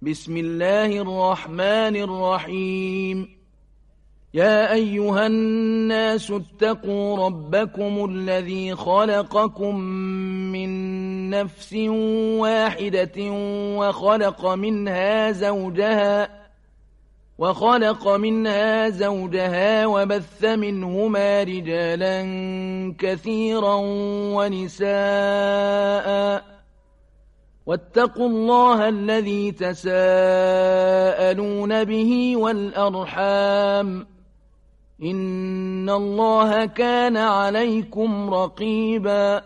بسم الله الرحمن الرحيم يا أيها الناس اتقوا ربكم الذي خلقكم من نفس واحدة وخلق منها زوجها وبث منهما رجالا كثيرا ونساء واتقوا الله الذي تساءلون به والأرحام إن الله كان عليكم رقيبا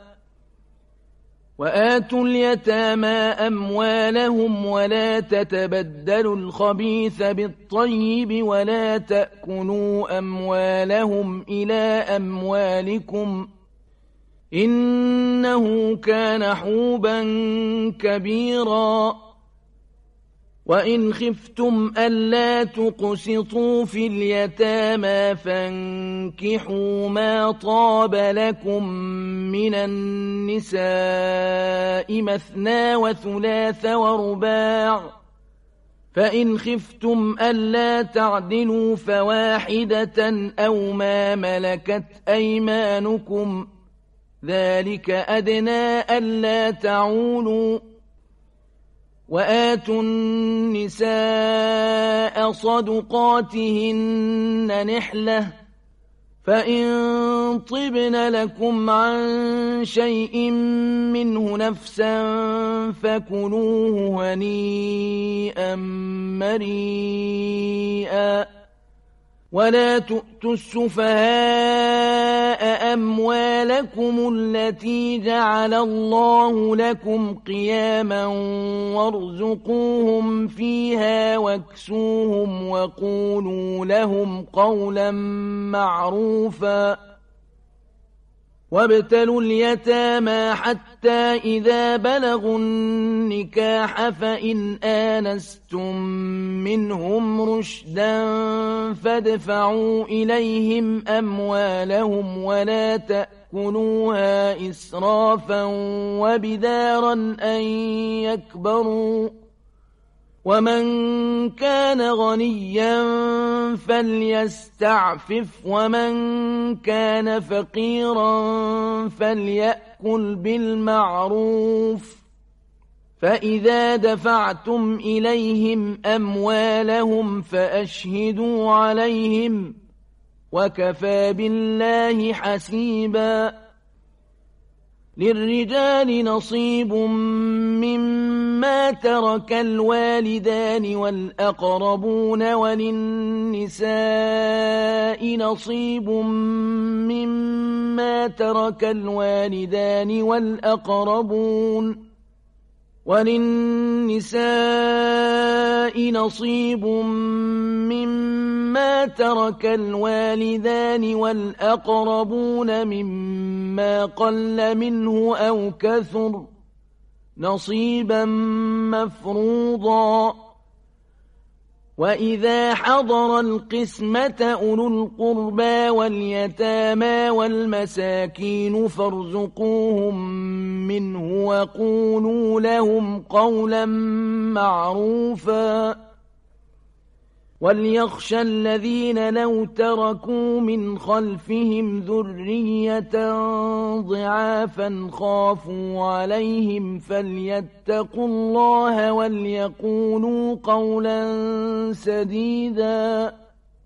وآتوا اليتامى أموالهم ولا تتبدلوا الخبيث بالطيب ولا تأكلوا أموالهم إلى أموالكم إنه كان حوبا كبيرا وإن خفتم ألا تقسطوا في اليتامى فانكحوا ما طاب لكم من النساء مثنى وثلاث ورباع فإن خفتم ألا تعدلوا فواحدة أو ما ملكت أيمانكم ذلك أدنى ألا تعولوا وآتوا النساء صدقاتهن نحلة فإن طبن لكم عن شيء منه نفسا فكلوه هنيئا مريئا ولا تؤتوا السفهاء أموالكم التي جعل الله لكم قياما وارزقوهم فيها واكسوهم وقولوا لهم قولا معروفا وابتلوا اليتامى حتى إذا بلغوا النكاح فإن آنستم منهم رشدا فادفعوا إليهم أموالهم ولا تأكلوها إسرافا وبدارا أن يكبروا ومن كان غنيا فليستعفف ومن كان فقيرا فليأكل بالمعروف فإذا دفعتم إليهم أموالهم فأشهدوا عليهم وكفى بالله حسيبا للرجال نصيب مما ترك الوالدان والأقربون وللنساء نصيب مما ترك الوالدان والأقربون مما قل منه أو كثر نصيبا مفروضا وإذا حضر القسمة أولو القربى واليتامى والمساكين فارزقوهم منه وقولوا لهم قولا معروفا وليخشى الذين لو تركوا من خلفهم ذرية ضعافا خافوا عليهم فليتقوا الله وليقولوا قولا سديدا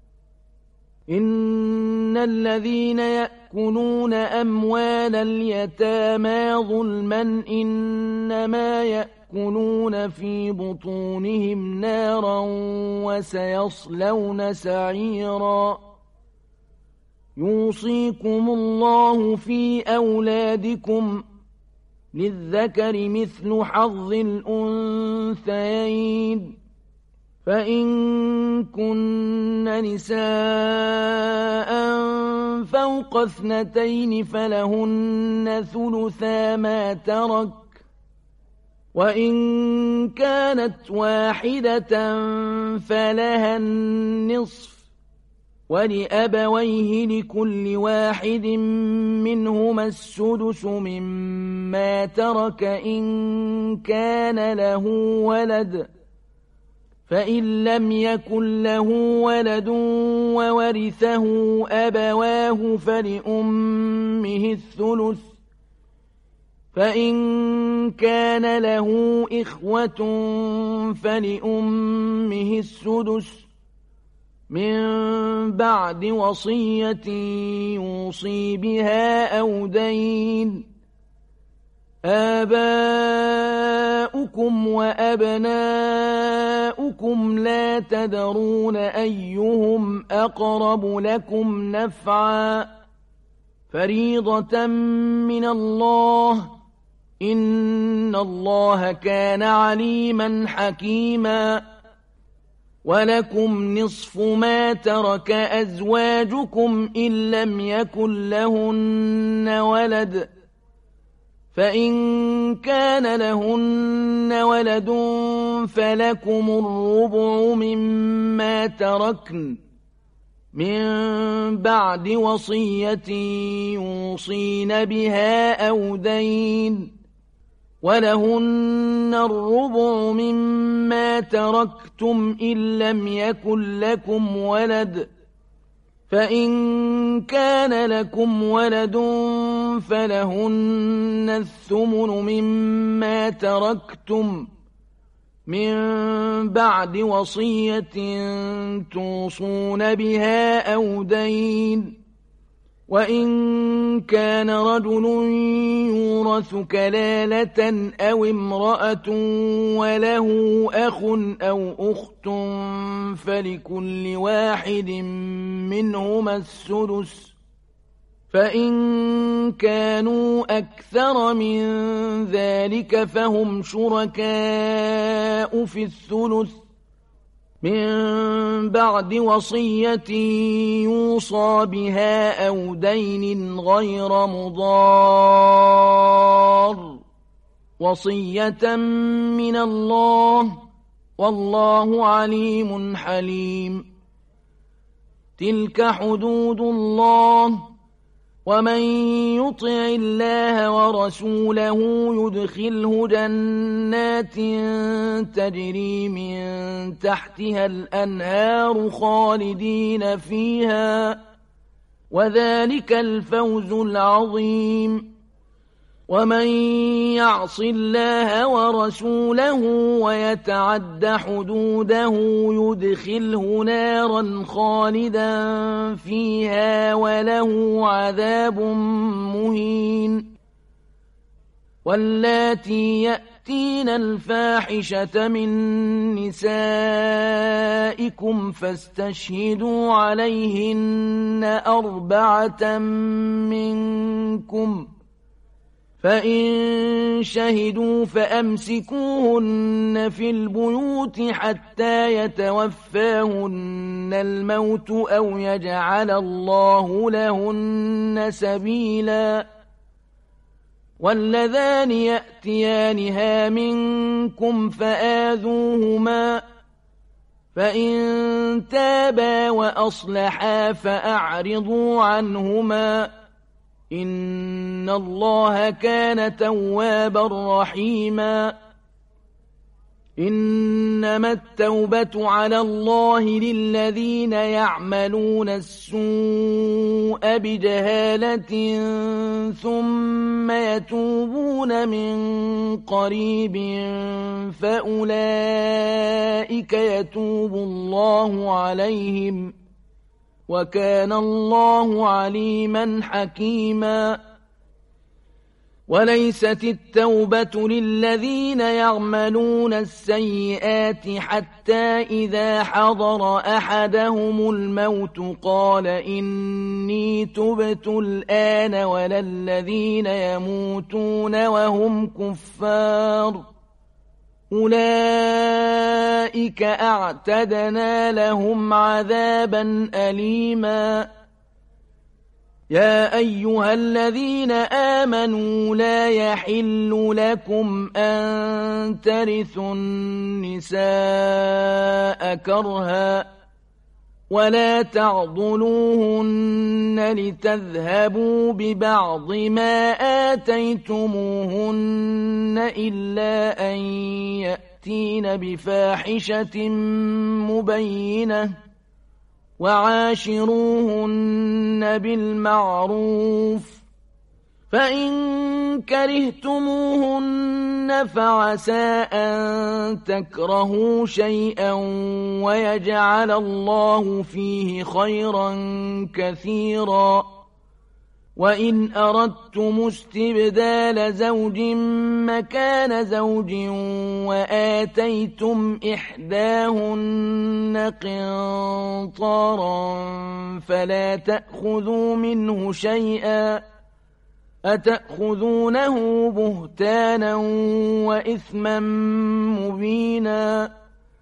إن الذين يأكلون أموال اليتامى ظلما إنما يأكلون في بطونهم نارا وسيصلون سعيرا يوصيكم الله في أولادكم للذكر مثل حظ الأنثيين فإن كن نساء فوق 2 فلهن ثلثا ما ترك وإن كانت واحدة فلها النصف ولأبويه لكل واحد منهما السدس مما ترك إن كان له ولد فإن لم يكن له ولد وورثه أبواه فلأمه الثلث، فإن كان له إخوة فلأمه السدس من بعد وصية يوصي بها أو دين. آباؤكم وأبناؤكم لا تدرون أيهم أقرب لكم نفعا، فريضة من الله، إن الله كان عليما حكيما. ولكم نصف ما ترك أزواجكم إن لم يكن لهن ولد، فإن كان لهن ولد فلكم الربع مما تركن من بعد وصية يوصين بها أو دين، ولهن الربع مما تركتم إن لم يكن لكم ولد، فإن كان لكم ولد فلهن الثمن مما تركتم من بعد وصية توصون بها أو دين. وإن كان رجل يورث كلالة أو امرأة وله أخ أو أخت فلكل واحد منهما السدس، فإن كانوا أكثر من ذلك فهم شركاء في الثلث من بعد وصية يوصى بها أو دين غير مضار، وصية من الله، والله عليم حليم. تلك حدود الله، ومن يطع الله ورسوله يدخله جنات تجري من تحتها الأنهار خالدين فيها، وذلك الفوز العظيم. ومن يعص الله ورسوله ويتعد حدوده يدخله نارا خالدا فيها وله عذاب مهين. واللاتي يأتين الفاحشة من نسائكم فاستشهدوا عليهن 4 منكم، فإن شهدوا فأمسكوهن في البيوت حتى يتوفاهن الموت أو يجعل الله لهن سبيلا. واللذان يأتيانها منكم فآذوهما، فإن تابا وأصلحا فأعرضوا عنهما، إن الله كان توابا رحيما. إنما التوبة على الله للذين يعملون السوء بجهالة ثم يتوبون من قريب فأولئك يتوب الله عليهم، وكان الله عليما حكيما. وليست التوبة للذين يعملون السيئات حتى إذا حضر أحدهم الموت قال إني تبت الآن، ولا الذين يموتون وهم كفار، أولئك أعتدنا لهم عذابا أليما. يا أيها الذين آمنوا لا يحل لكم أن ترثوا النساء كرها، ولا تعضلوهن لتذهبوا ببعض ما آتيتموهن إلا أن يأتين يأتين بفاحشة مبينة وعاشروهن بالمعروف فإن كرهتموهن فعسى أن تكرهوا شيئا ويجعل الله فيه خيرا كثيرا وإن أردتم استبدال زوج مكان زوج وآتيتم إحداهن قنطارا فلا تأخذوا منه شيئا أتأخذونه بهتانا وإثما مبينا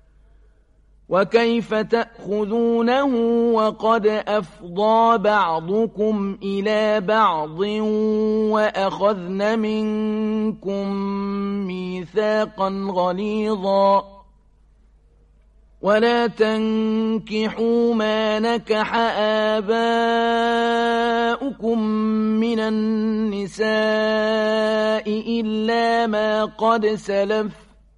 وكيف تأخذونه وقد أفضى بعضكم إلى بعض وأخذن منكم ميثاقا غليظا ولا تنكحوا ما نكح آباؤكم من النساء إلا ما قد سلف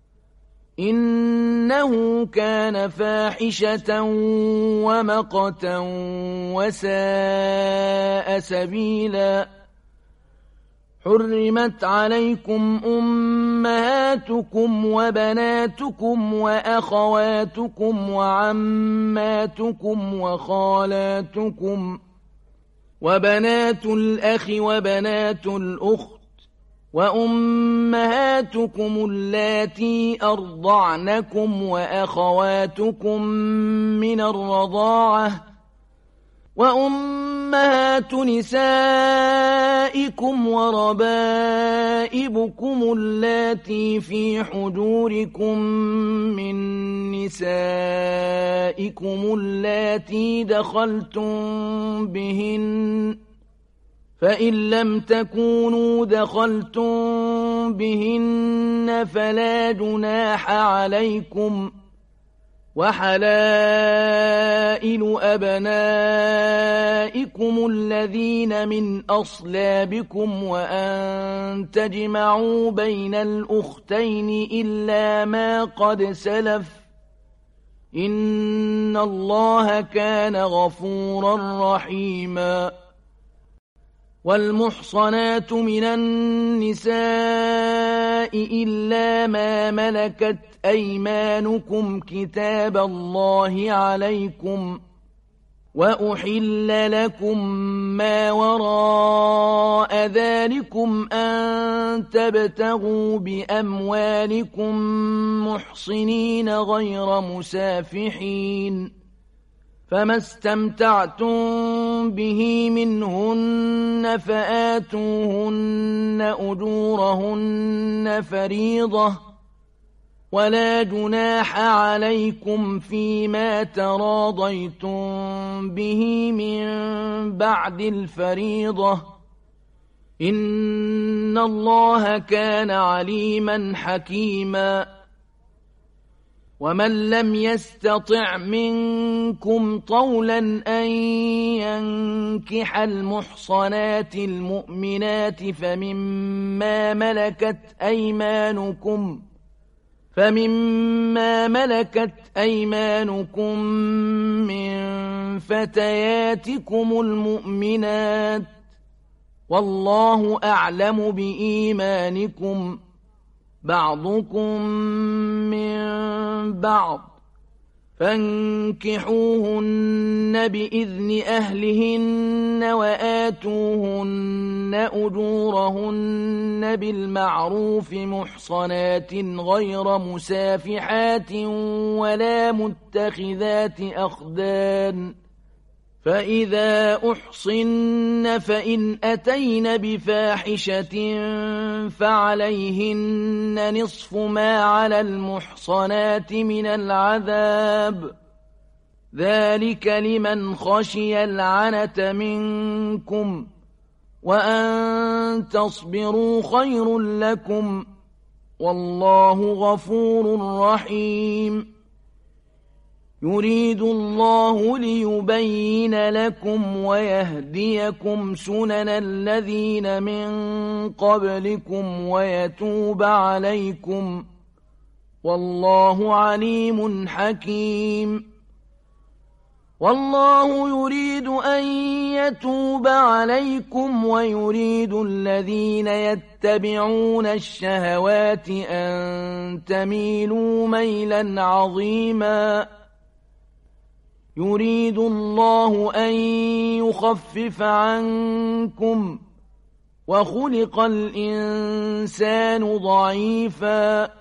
إنه كان فاحشة ومقتا وساء سبيلا حرمت عليكم أمهاتكم وبناتكم وأخواتكم وعماتكم وخالاتكم وبنات الأخ وبنات الأخت وأمهاتكم اللاتي أرضعنكم وأخواتكم من الرضاعة وأمهات نسائكم وربائبكم اللاتي في حجوركم من نسائكم اللاتي دخلتم بهن فإن لم تكونوا دخلتم بهن فلا جناح عليكم وحلائل أبنائكم الذين من أصلابكم وأن تجمعوا بين الأختين إلا ما قد سلف إن الله كان غفورا رحيما والمحصنات من النساء إلا ما ملكت أيمانكم كتاب الله عليكم وأحل لكم ما وراء ذلكم أن تبتغوا بأموالكم محصنين غير مسافحين فما استمتعتم به منهن فآتوهن أجورهن فريضة ولا جناح عليكم فيما تراضيتم به من بعد الفريضة إن الله كان عليما حكيما ومن لم يستطع منكم طولا أن ينكح المحصنات المؤمنات فمما ملكت أيمانكم من فتياتكم المؤمنات والله أعلم بإيمانكم بعضكم من بعض فانكحوهن بإذن أهلهن وآتوهن أجورهن بالمعروف محصنات غير مسافحات ولا متخذات أخدان فإذا أحصن فإن أتين بفاحشة فعليهن نصف ما على المحصنات من العذاب ذلك لمن خشي العنة منكم وأن تصبروا خير لكم والله غفور رحيم يريد الله ليبين لكم ويهديكم سنن الذين من قبلكم ويتوب عليكم والله عليم حكيم. والله يريد أن يتوب عليكم ويريد الذين يتبعون الشهوات أن تميلوا ميلا عظيما. يريد الله أن يخفف عنكم وخلق الإنسان ضعيفا.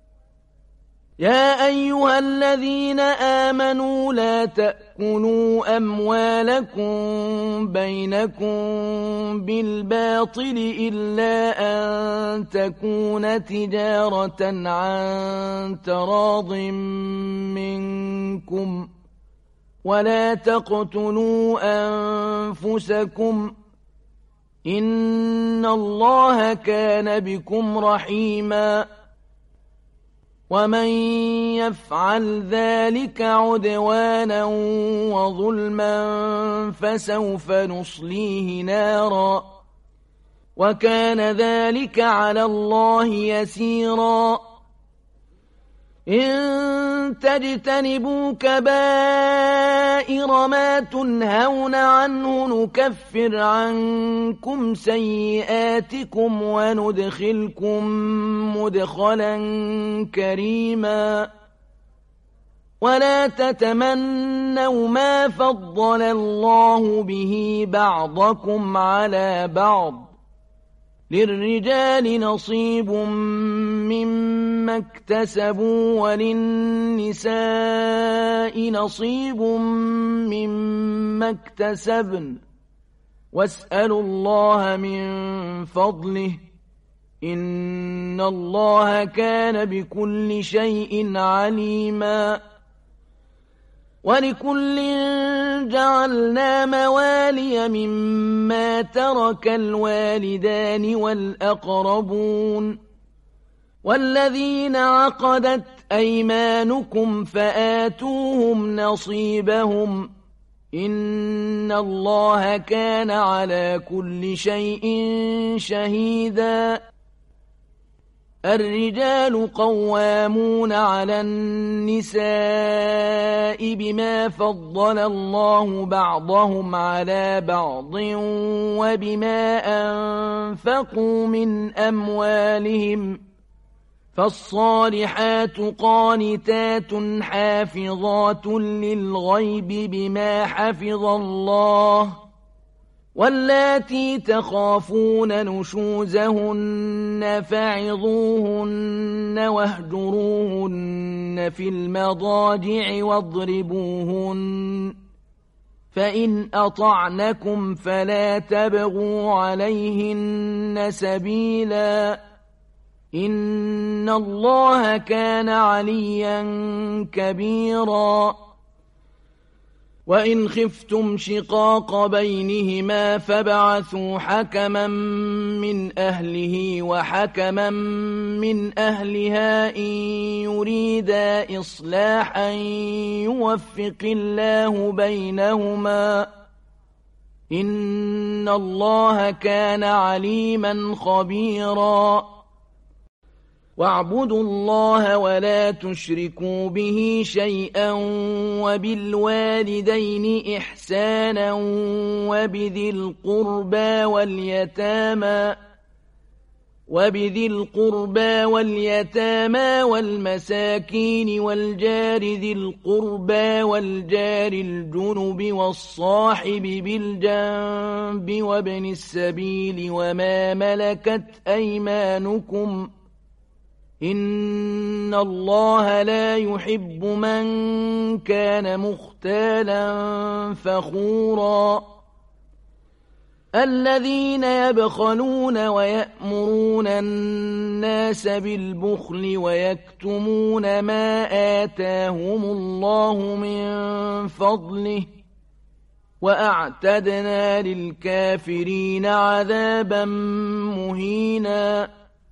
يا أيها الذين آمنوا لا تأكلوا أموالكم بينكم بالباطل إلا أن تكون تجارة عن تراض منكم ولا تقتلوا أنفسكم إن الله كان بكم رحيما. ومن يفعل ذلك عدوانا وظلما فسوف نصليه نارا وكان ذلك على الله يسيرا. إن تجتنبوا كبائر ما تنهون عنه نكفر عنكم سيئاتكم وندخلكم مدخلا كريما. ولا تتمنوا ما فضل الله به بعضكم على بعض للرجال نصيب مما اكتسبوا وللنساء نصيب مما اكتسبن واسألوا الله من فضله إن الله كان بكل شيء عليما. ولكل جعلنا موالي مما ترك الوالدان والأقربون والذين عقدت أيمانكم فآتوهم نصيبهم إن الله كان على كل شيء شهيدا. الرجال قوامون على النساء بما فضل الله بعضهم على بعض وبما أنفقوا من أموالهم فالصالحات قانتات حافظات للغيب بما حفظ الله واللاتي تخافون نشوزهن فعظوهن واهجروهن في المضاجع واضربوهن فإن أطعنكم فلا تبغوا عليهن سبيلا إن الله كان عليا كبيرا. وإن خفتم شقاق بينهما فابعثوا حكما من أهله وحكما من أهلها إن يريدا إصلاحا يوفق الله بينهما إن الله كان عليما خبيرا. واعبدوا الله ولا تشركوا به شيئا وبالوالدين إحسانا وبذي القربى واليتامى والمساكين والجار ذي القربى والجار الجنب والصاحب بالجنب وابن السبيل وما ملكت أيمانكم إن الله لا يحب من كان مختالا فخورا. الذين يبخلون ويأمرون الناس بالبخل ويكتمون ما آتاهم الله من فضله وأعتدنا للكافرين عذابا مهينا.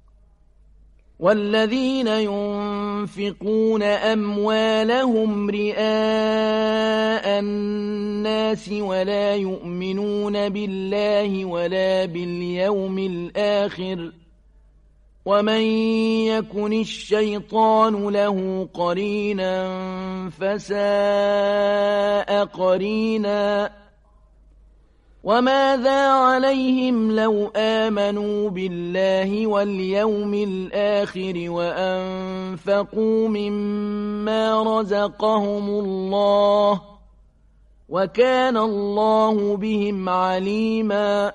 والذين ينفقون أموالهم رئاء الناس ولا يؤمنون بالله ولا باليوم الآخر ومن يكن الشيطان له قرينا فساء قرينا وماذا عليهم لو آمنوا بالله واليوم الآخر وأنفقوا مما رزقهم الله وكان الله بهم عليما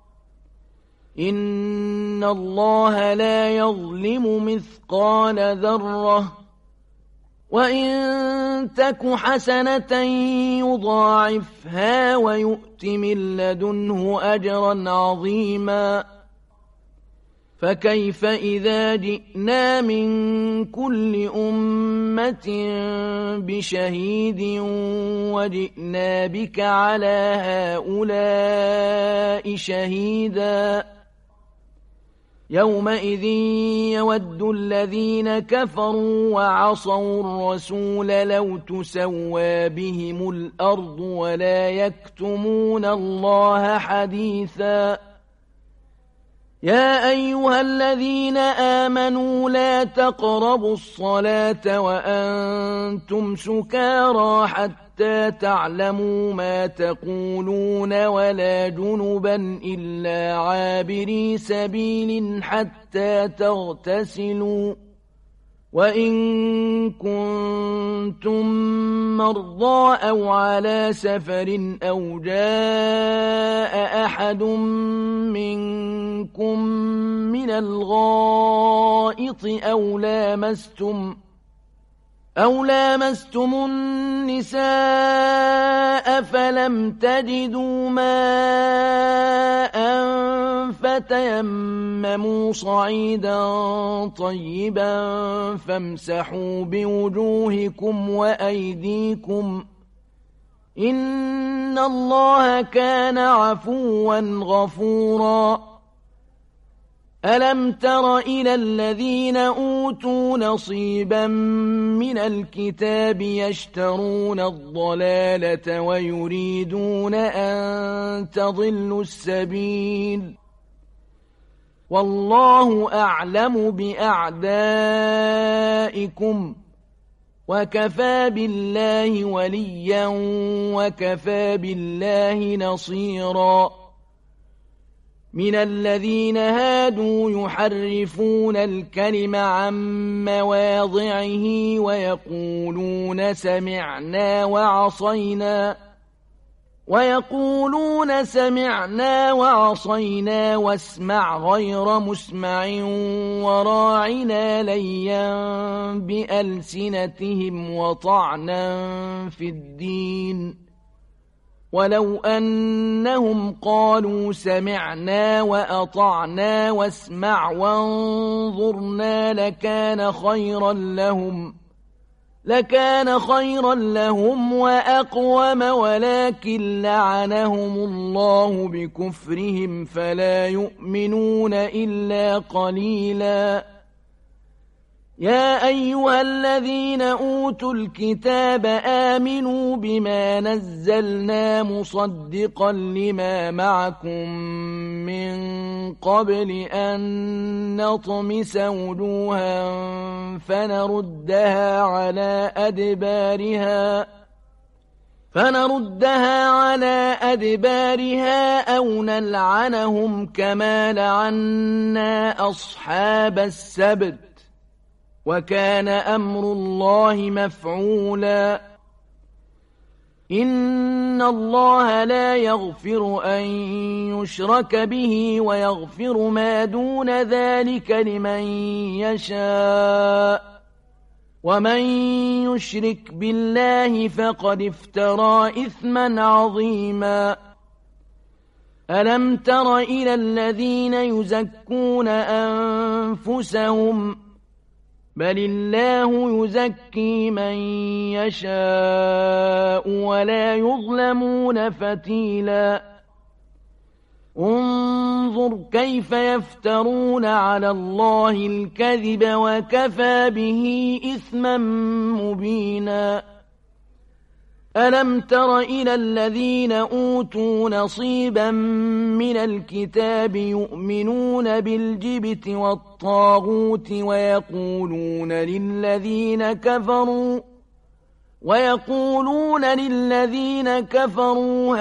إن الله لا يظلم مثقال ذرة وإن تك حسنة يضاعفها ويؤت من لدنه أجرا عظيما فكيف إذا جئنا من كل أمة بشهيد وجئنا بك على هؤلاء شهيدا يومئذ يود الذين كفروا وعصوا الرسول لو تسوى بهم الأرض ولا يكتمون الله حديثا يا أيها الذين آمنوا لا تقربوا الصلاة وأنتم سكارى حتى تعلموا ما تقولون ولا جنبا إلا عابري سبيل حتى تغتسلوا وإن كنتم مرضى أو على سفر أو جاء أحد منكم من الغائط أو لامستم النساء فلم تجدوا ماء فتيمموا صعيدا طيبا فامسحوا بوجوهكم وأيديكم إن الله كان عفوا غفورا ألم تر إلى الذين أوتوا نصيبا من الكتاب يشترون الضلالة ويريدون أن تضلوا السبيل والله أعلم بأعدائكم وكفى بالله وليا وكفى بالله نصيرا من الذين هادوا يحرفون الكلم عن مواضعه ويقولون سمعنا وعصينا واسمع غير مسمع وراعنا ليا بألسنتهم وطعنا في الدين ولو أنهم قالوا سمعنا وأطعنا واسمع وانظرنا لكان خيرا لهم وأقوم ولكن لعنهم الله بكفرهم فلا يؤمنون إلا قليلا يا أيها الذين أوتوا الكتاب آمنوا بما نزلنا مصدقا لما معكم من قبل أن نطمس وجوها فنردها على أدبارها أو نلعنهم كما لعنا أصحاب السبت وكان أمر الله مفعولا إن الله لا يغفر أن يشرك به ويغفر ما دون ذلك لمن يشاء ومن يشرك بالله فقد افترى إثما عظيما ألم تر إلى الذين يزكون أنفسهم بل الله يزكي من يشاء ولا يظلمون فتيلا انظر كيف يفترون على الله الكذب وكفى به إثما مبينا ألم تر إلى الذين أوتوا نصيبا من الكتاب يؤمنون بالجبت والطاغوت ويقولون للذين كفروا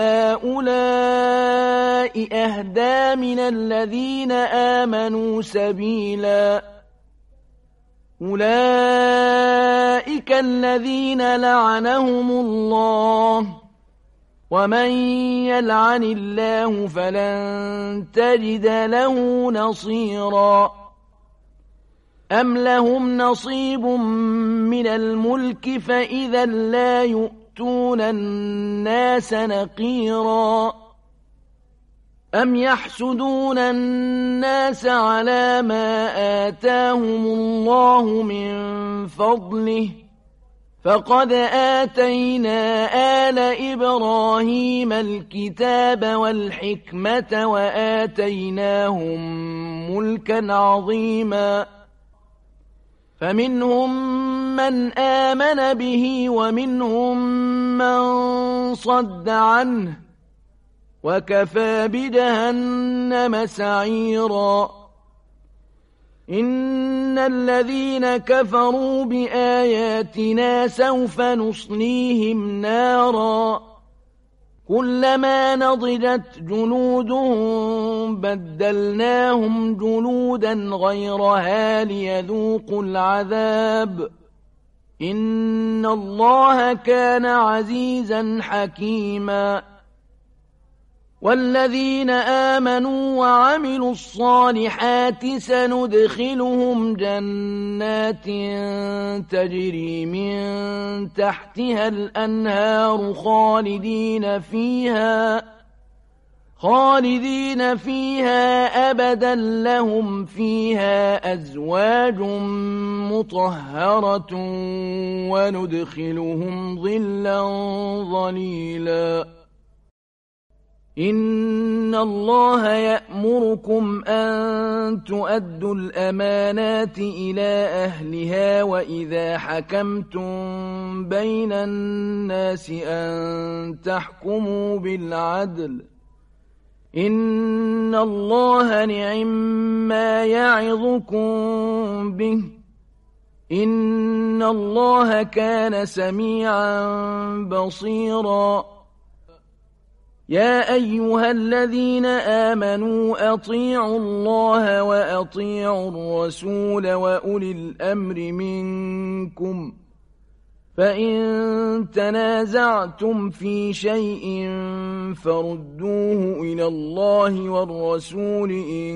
هؤلاء أهدى من الذين آمنوا سبيلا أولئك الذين لعنهم الله ومن يلعن الله فلن تجد له نصيرا أم لهم نصيب من الملك فإذا لا يؤتون الناس نقيرا أم يحسدون الناس على ما آتاهم الله من فضله فقد آتينا آل إبراهيم الكتاب والحكمة وآتيناهم ملكا عظيما فمنهم من آمن به ومنهم من صد عنه وكفى بجهنم سعيرا إن الذين كفروا بآياتنا سوف نصليهم نارا كلما نضجت جنودهم بدلناهم جنودا غيرها ليذوقوا العذاب إن الله كان عزيزا حكيما والذين آمنوا وعملوا الصالحات سندخلهم جنات تجري من تحتها الأنهار خالدين فيها أبدا لهم فيها أزواج مطهرة وندخلهم ظلا ظليلا إن الله يأمركم أن تؤدوا الأمانات إلى أهلها وإذا حكمتم بين الناس أن تحكموا بالعدل إن الله نعما يعظكم به إن الله كان سميعا بصيرا يا أيها الذين آمنوا أطيعوا الله وأطيعوا الرسول وأولي الأمر منكم فإن تنازعتم في شيء فردوه إلى الله والرسول إن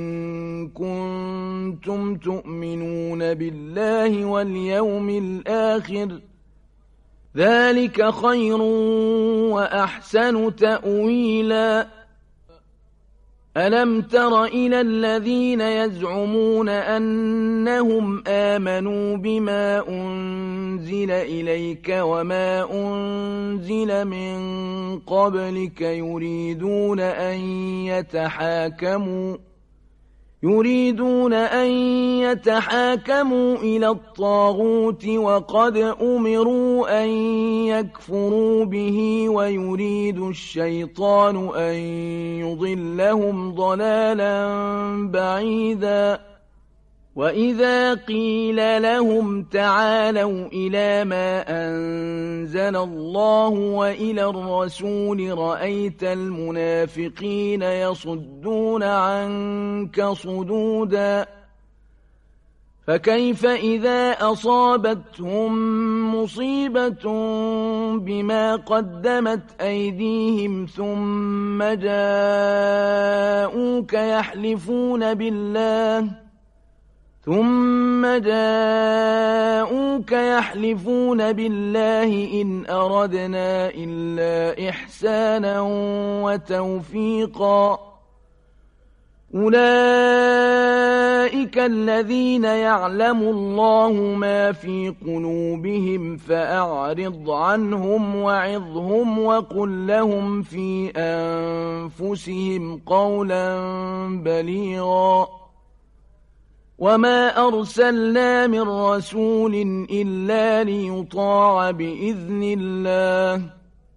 كنتم تؤمنون بالله واليوم الآخر ذلك خير وأحسن تأويلا ألم تر إلى الذين يزعمون أنهم آمنوا بما أنزل إليك وما أنزل من قبلك يريدون أن يتحاكموا إلى الطاغوت وقد أمروا أن يكفروا به ويريد الشيطان أن يضلهم ضلالا بعيدا وإذا قيل لهم تعالوا إلى ما أنزل الله وإلى الرسول رأيت المنافقين يصدون عنك صدودا فكيف إذا أصابتهم مصيبة بما قدمت أيديهم ثم جاءوك يحلفون بالله إن أردنا إلا إحسانا وتوفيقا أولئك الذين يعلم الله ما في قلوبهم فأعرض عنهم وعظهم وقل لهم في أنفسهم قولا بليغا وما أرسلنا من رسول إلا ليطاع بإذن الله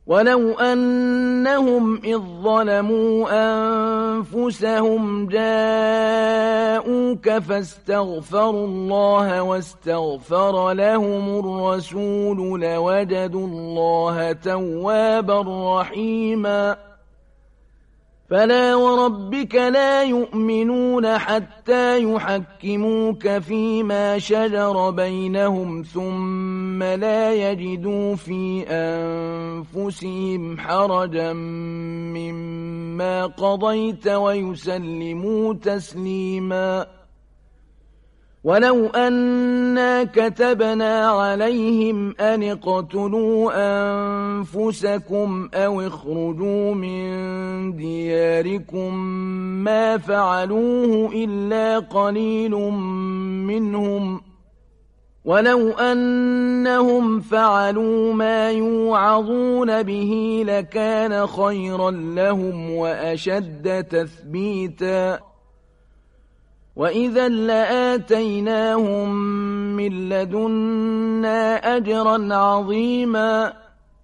ولو أنهم إذ ظلموا أنفسهم جاءوك فاستغفروا الله واستغفر لهم الرسول لوجدوا الله توابا رحيما فلا وربك لا يؤمنون حتى يحكموك فيما شجر بينهم ثم لا يجدوا في أنفسهم حرجا مما قضيت ويسلموا تسليما ولو أنا كتبنا عليهم أن اقتلوا أنفسكم أو اخرجوا من دياركم ما فعلوه إلا قليل منهم ولو أنهم فعلوا ما يوعظون به لكان خيرا لهم وأشد تثبيتا وإذا لآتيناهم من لدنا أجرا عظيما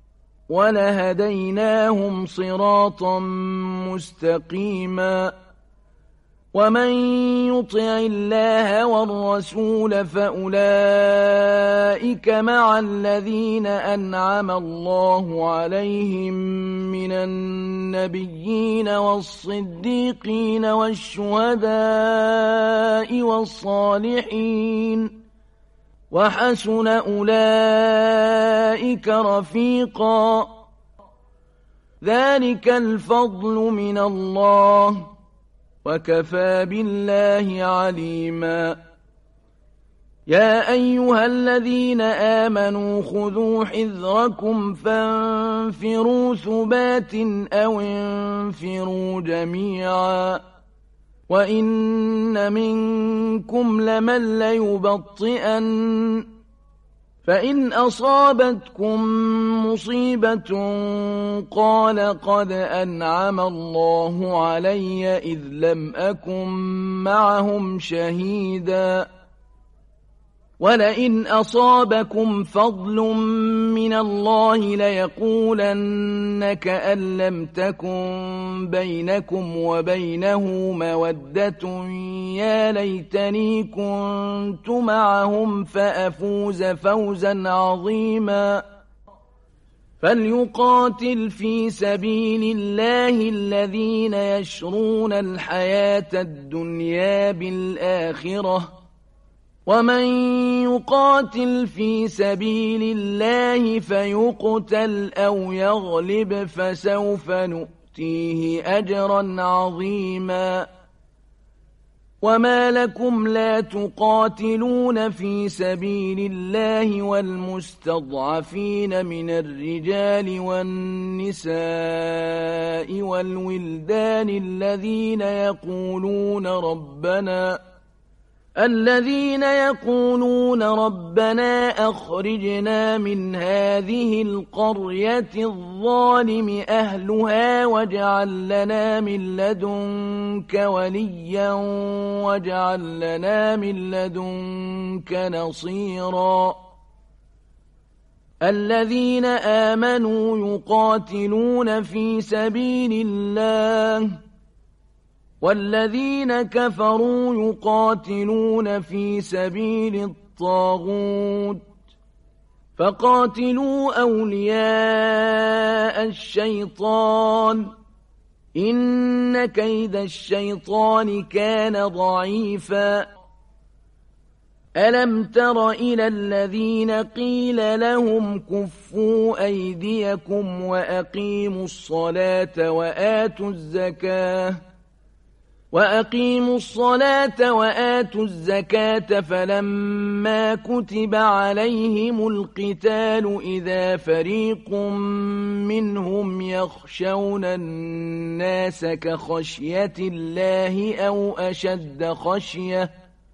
ولهديناهم صراطا مستقيما ومن يطع الله والرسول فأولئك مع الذين أنعم الله عليهم من النبيين والصديقين والشهداء والصالحين وحسن أولئك رفيقا ذلك الفضل من الله وكفى بالله عليما يا أيها الذين آمنوا خذوا حذركم فانفروا ثبات أو انفروا جميعا وإن منكم لمن ليبطئن فإن أصابتكم مصيبة قال قد أنعم الله علي إذ لم أكن معهم شهيدا ولئن أصابكم فضل من الله ليقولن كأن لم تكن بينكم وبينه مودة يا ليتني كنت معهم فأفوز فوزا عظيما فليقاتل في سبيل الله الذين يشرون الحياة الدنيا بالآخرة ومن يقاتل في سبيل الله فيقتل أو يغلب فسوف نؤتيه أجرا عظيما وما لكم لا تقاتلون في سبيل الله والمستضعفين من الرجال والنساء والولدان الذين يقولون ربنا أخرجنا من هذه القرية الظالم أهلها واجعل لنا من لدنك وليا واجعل لنا من لدنك نصيرا الذين آمنوا يقاتلون في سبيل الله والذين كفروا يقاتلون في سبيل الطاغوت فقاتلوا أولياء الشيطان إن كيد الشيطان كان ضعيفا ألم تر إلى الذين قيل لهم كفوا أيديكم وأقيموا الصلاة وآتوا الزكاة فلما كتب عليهم القتال إذا فريق منهم يخشون الناس كخشية الله أو أشد خشية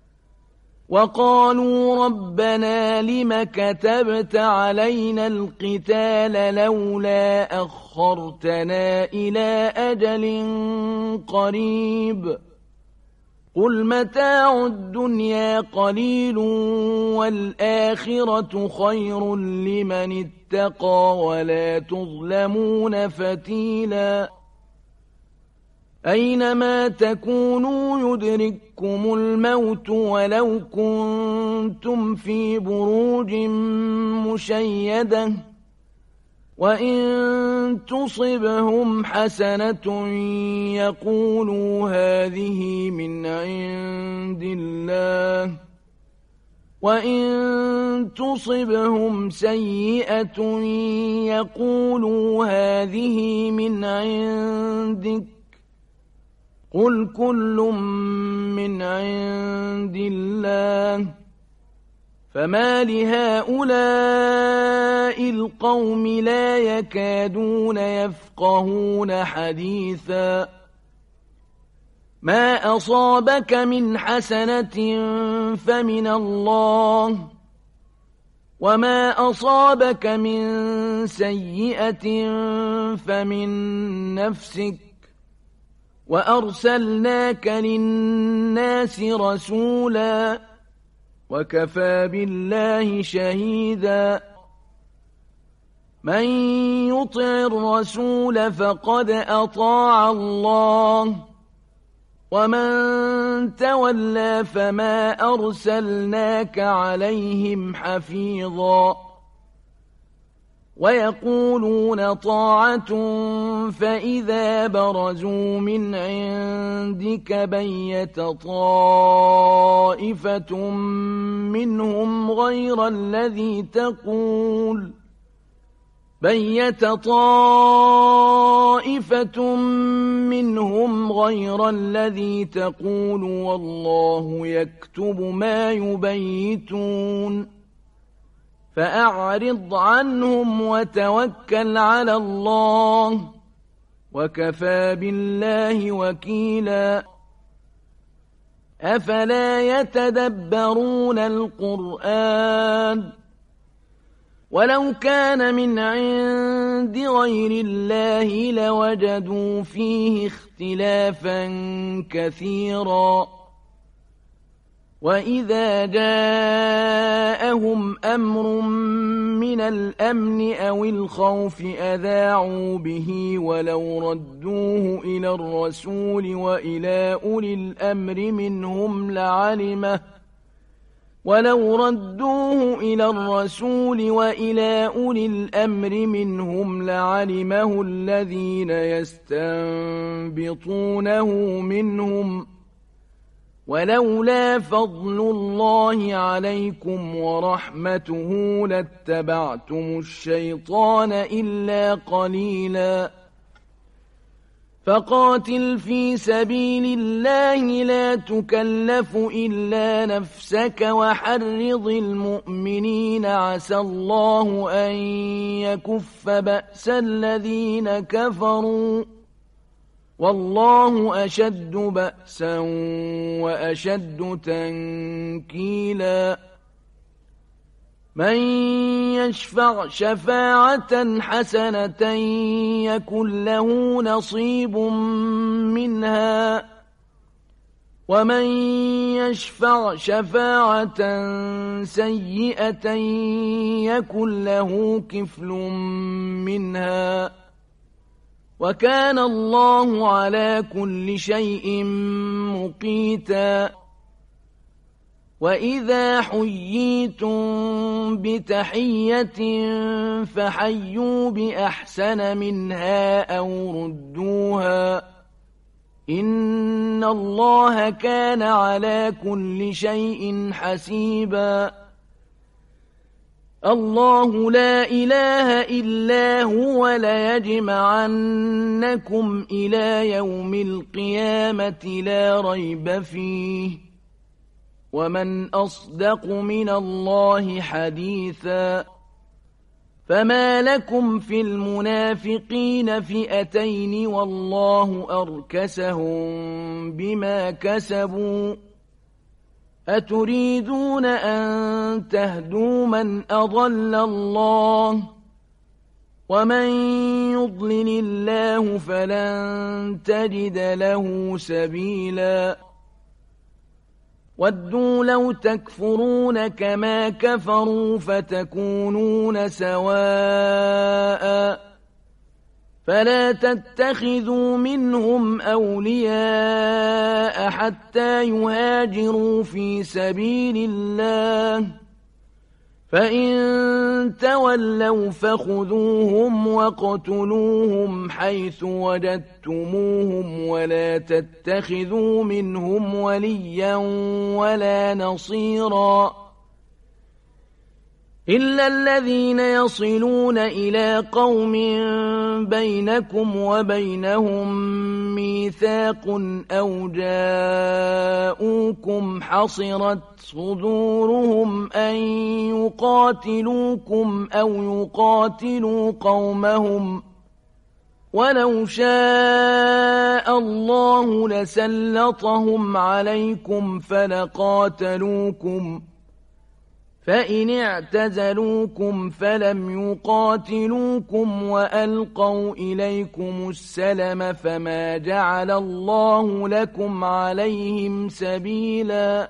وقالوا ربنا لم كتبت علينا القتال لولا أخرتنا إلى أجل قريب قل متاع الدنيا قليل والآخرة خير لمن اتقى ولا تظلمون فتيلا أينما تكونوا يدرككم الموت ولو كنتم في بروج مشيدة وإن تصبهم حسنة يقولوا هذه من عند الله وإن تصبهم سيئة يقولوا هذه من عندك قل كل من عند الله فما لهؤلاء القوم لا يكادون يفقهون حديثا ما أصابك من حسنة فمن الله وما أصابك من سيئة فمن نفسك وأرسلناك للناس رسولا وكفى بالله شهيدا من يطع الرسول فقد أطاع الله ومن تولى فما أرسلناك عليهم حفيظا ويقولون طاعة فإذا برزوا من عندك بيت طائفة منهم غير الذي تقول والله يكتب ما يبيتون فأعرض عنهم وتوكل على الله وكفى بالله وكيلا أفلا يتدبرون القرآن ولو كان من عند غير الله لوجدوا فيه اختلافا كثيرا وإذا جاءهم أمر من الأمن أو الخوف أذاعوا به ولو ردوه إلى الرسول وإلى أولي الأمر منهم لعلمه الذين يستنبطونه منهم ولولا فضل الله عليكم ورحمته لاتبعتم الشيطان إلا قليلا فقاتل في سبيل الله لا تكلف إلا نفسك وحرض المؤمنين عسى الله أن يكف بأس الذين كفروا والله أشد بأسا وأشد تنكيلا من يشفع شفاعة حسنة يكن له نصيب منها ومن يشفع شفاعة سيئة يكن له كفل منها وكان الله على كل شيء مقيتا وإذا حييتم بتحية فحيوا بأحسن منها أو ردوها إن الله كان على كل شيء حسيبا الله لا إله إلا هو ليجمعنكم إلى يوم القيامة لا ريب فيه ومن أصدق من الله حديثا فما لكم في المنافقين فئتين والله أركسهم بما كسبوا أتريدون أن تهدوا من أضل الله ومن يضلل الله فلن تجد له سبيلا وَدُّوا لَوْ تَكْفُرُونَ كَمَا كَفَرُوا فَتَكُونُونَ سَوَاءً فَلَا تَتَّخِذُوا مِنْهُمْ أَوْلِيَاءَ حَتَّى يُهَاجِرُوا فِي سَبِيلِ اللَّهِ فَإِن تَوَلَّوْا فَخُذُوهُمْ وَاقْتُلُوهُمْ حَيْثُ وَجَدتُّمُوهُمْ وَلَا تَتَّخِذُوا مِنْهُمْ وَلِيًّا وَلَا نَصِيرًا إِلَّا الَّذِينَ يَصِلُونَ إِلَىٰ قَوْمٍ بَيْنَكُمْ وَبَيْنَهُم مِّيثَاقٌ أَوْ جَاءُوكُمْ حَصِرَتْ صُدُورُهُمْ أَن يُقَاتِلُوكُمْ أَوْ يُقَاتِلُوا قَوْمَهُمْ وَلَوْ شَاءَ اللَّهُ لَسَلَّطَهُمْ عَلَيْكُمْ فَلَقَاتَلُوكُمْ فَإِنِ اعْتَزَلُوكُمْ فَلَمْ يُقَاتِلُوكُمْ وَأَلْقَوْا إِلَيْكُمُ السَّلَمَ فَمَا جَعَلَ اللَّهُ لَكُمْ عَلَيْهِمْ سَبِيلًا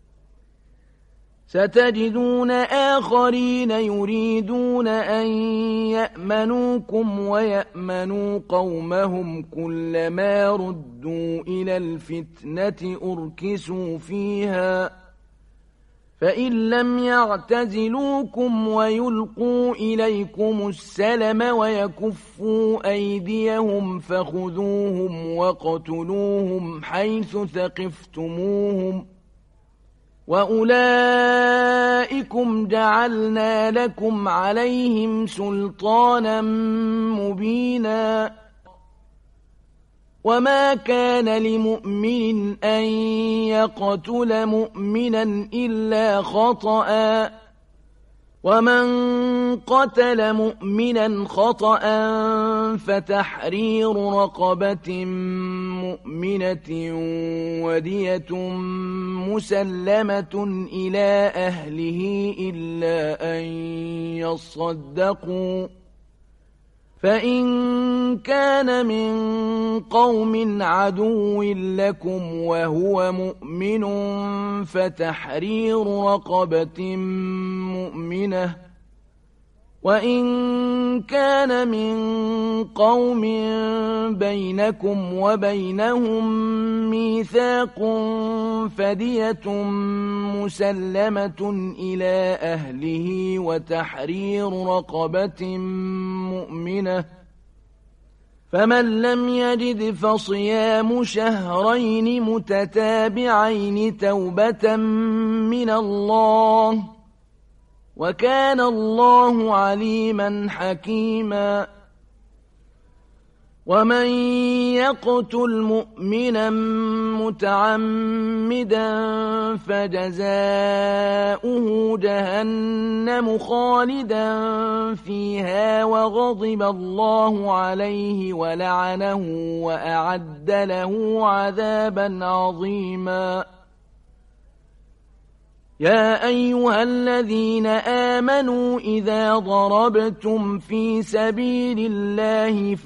سَتَجِدُونَ آخَرِينَ يُرِيدُونَ أَن يَأْمَنُوكُمْ وَيَأْمَنُوا قَوْمَهُمْ كُلَّمَا رُدُّوا إِلَى الْفِتْنَةِ أُرْكِسُوا فِيهَا فَإِن لَّمْ يَعْتَزِلُوكُمْ وَيُلْقُوا إِلَيْكُمُ السَّلَمَ وَيَكُفُّوا أَيْدِيَهُمْ فَخُذُوهُمْ وَاقْتُلُوهُمْ حَيْثُ ثَقِفْتُمُوهُمْ وَأُولَٰئِكُمْ جَعَلْنَا لَكُمْ عَلَيْهِمْ سُلْطَانًا مُّبِينًا وَمَا كَانَ لِمُؤْمِنٍ أَن يَقْتُلَ مُؤْمِنًا إِلَّا خَطَأً وَمَن قَتَلَ مُؤْمِنًا خَطَأً فَتَحْرِيرُ رَقَبَةٍ مُّؤْمِنَةٍ وَدِيَةٌ مُّسَلَّمَةٌ إِلَىٰ أَهْلِهِ إِلَّا أَن يَصَّدَّقُوا فَإِن كَانَ مِن قَوْمٍ عَدُوٍّ لَّكُمْ وَهُوَ مُؤْمِنٌ فَتَحْرِيرُ رَقَبَةٍ مُّؤْمِنَةٍ وَإِن كَانَ مِن قَوْمٍ بَيْنَكُمْ وَبَيْنَهُم مِّيثَاقٌ فَدِيَةٌ مُّسَلَّمَةٌ إِلَىٰ أَهْلِهِ وَتَحْرِيرُ رَقَبَةٍ مُّؤْمِنَةٍ فَمَن لَّمْ يَجِدْ فَصِيَامُ شَهْرَيْنِ مُتَتَابِعَيْنِ تَوْبَةً مِّنَ اللَّهِ وَكَانَ اللَّهُ عَلِيمًا حَكِيمًا وَمَن يَقْتُلْ مُؤْمِنًا مُّتَعَمِّدًا فَجَزَاؤُهُ جَهَنَّمُ خَالِدًا فِيهَا وَغَضِبَ اللَّهُ عَلَيْهِ وَلَعَنَهُ وَأَعَدَّ لَهُ عَذَابًا عَظِيمًا يَا أَيُّهَا الَّذِينَ آمَنُوا إِذَا ضَرَبْتُمْ فِي سَبِيلِ اللَّهِ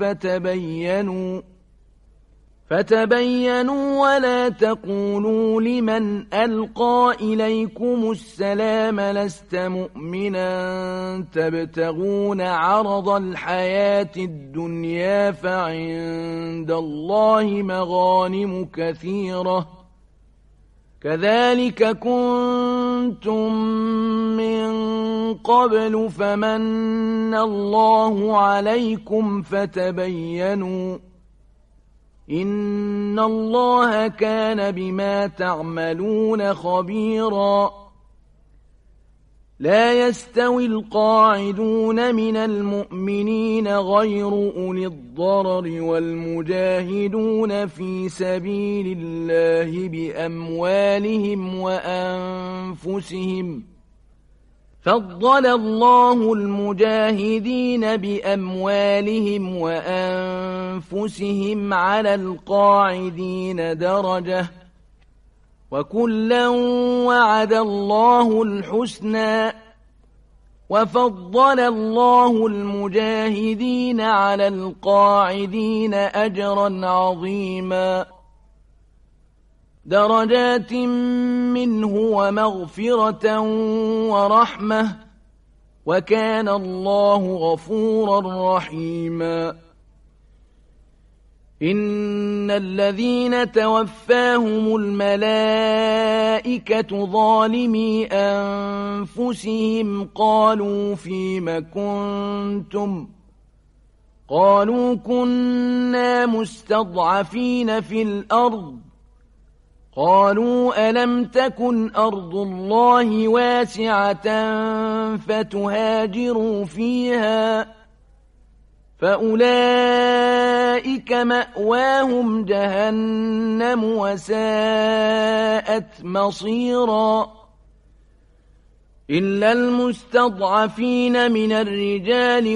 فَتَبَيَّنُوا وَلَا تَقُولُوا لِمَنْ أَلْقَىٰ إِلَيْكُمُ السَّلَامَ لَسْتَ مُؤْمِنًا تَبْتَغُونَ عَرَضَ الْحَيَاةِ الدُّنْيَا فَعِندَ اللَّهِ مَغَانِمُ كَثِيرَةٌ كَذَٰلِكَ كُنتُم مِّن قَبْلُ فَمَنَّ اللَّهُ عَلَيْكُمْ فَتَبَيَّنُوا ۚ إِنَّ اللَّهَ كَانَ بِمَا تَعْمَلُونَ خَبِيرًا لَا يَسْتَوِي الْقَاعِدُونَ مِنَ الْمُؤْمِنِينَ غَيْرُ أُولِي الضَّرَرِ وَالْمُجَاهِدُونَ فِي سَبِيلِ اللَّهِ بِأَمْوَالِهِمْ وَأَنفُسِهِمْ فَضَّلَ اللَّهُ الْمُجَاهِدِينَ بِأَمْوَالِهِمْ وَأَنفُسِهِمْ عَلَى الْقَاعِدِينَ دَرَجَةً وَكُلًّا وَعَدَ اللَّهُ الْحُسْنَىٰ وَفَضَّلَ اللَّهُ الْمُجَاهِدِينَ عَلَى الْقَاعِدِينَ أَجْرًا عَظِيمًا درجات منه ومغفرة ورحمة وكان الله غفورا رحيما إن الذين توفاهم الملائكة ظالمي أنفسهم قالوا فيم كنتم قالوا كنا مستضعفين في الأرض قالوا ألم تكن أرض الله واسعة فتهاجروا فيها فأولئك مأواهم جهنم وساءت مصيرا إلا المستضعفين من الرجال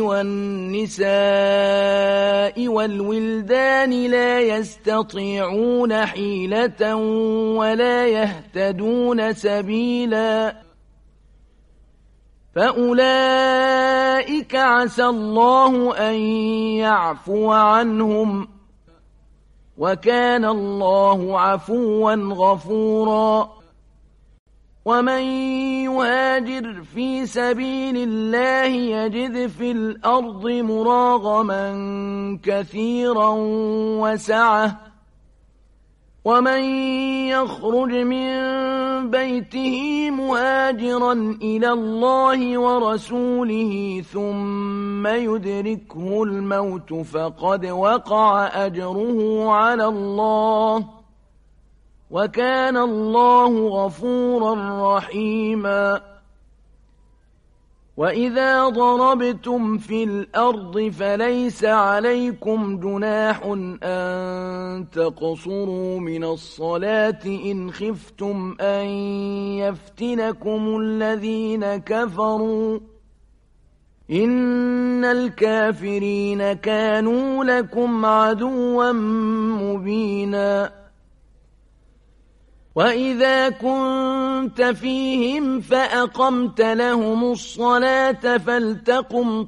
والنساء والولدان لا يستطيعون حيلة ولا يهتدون سبيلا فأولئك عسى الله أن يعفو عنهم وكان الله عفوا غفورا ومن يهاجر في سبيل الله يجد في الأرض مراغما كثيرا وسعة ومن يخرج من بيته مهاجرا إلى الله ورسوله ثم يدركه الموت فقد وقع أجره على الله وكان الله غفورا رحيما وإذا ضربتم في الأرض فليس عليكم جناح أن تقصروا من الصلاة إن خفتم أن يفتنكم الذين كفروا إن الكافرين كانوا لكم عدوا مبينا وإذا كنت فيهم فأقمت لهم الصلاة فلتقم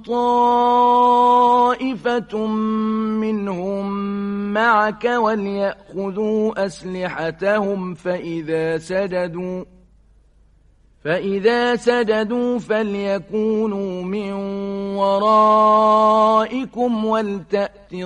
طائفة منهم معك وليأخذوا أسلحتهم فإذا سجدوا فليكونوا من ورائكم ولتأت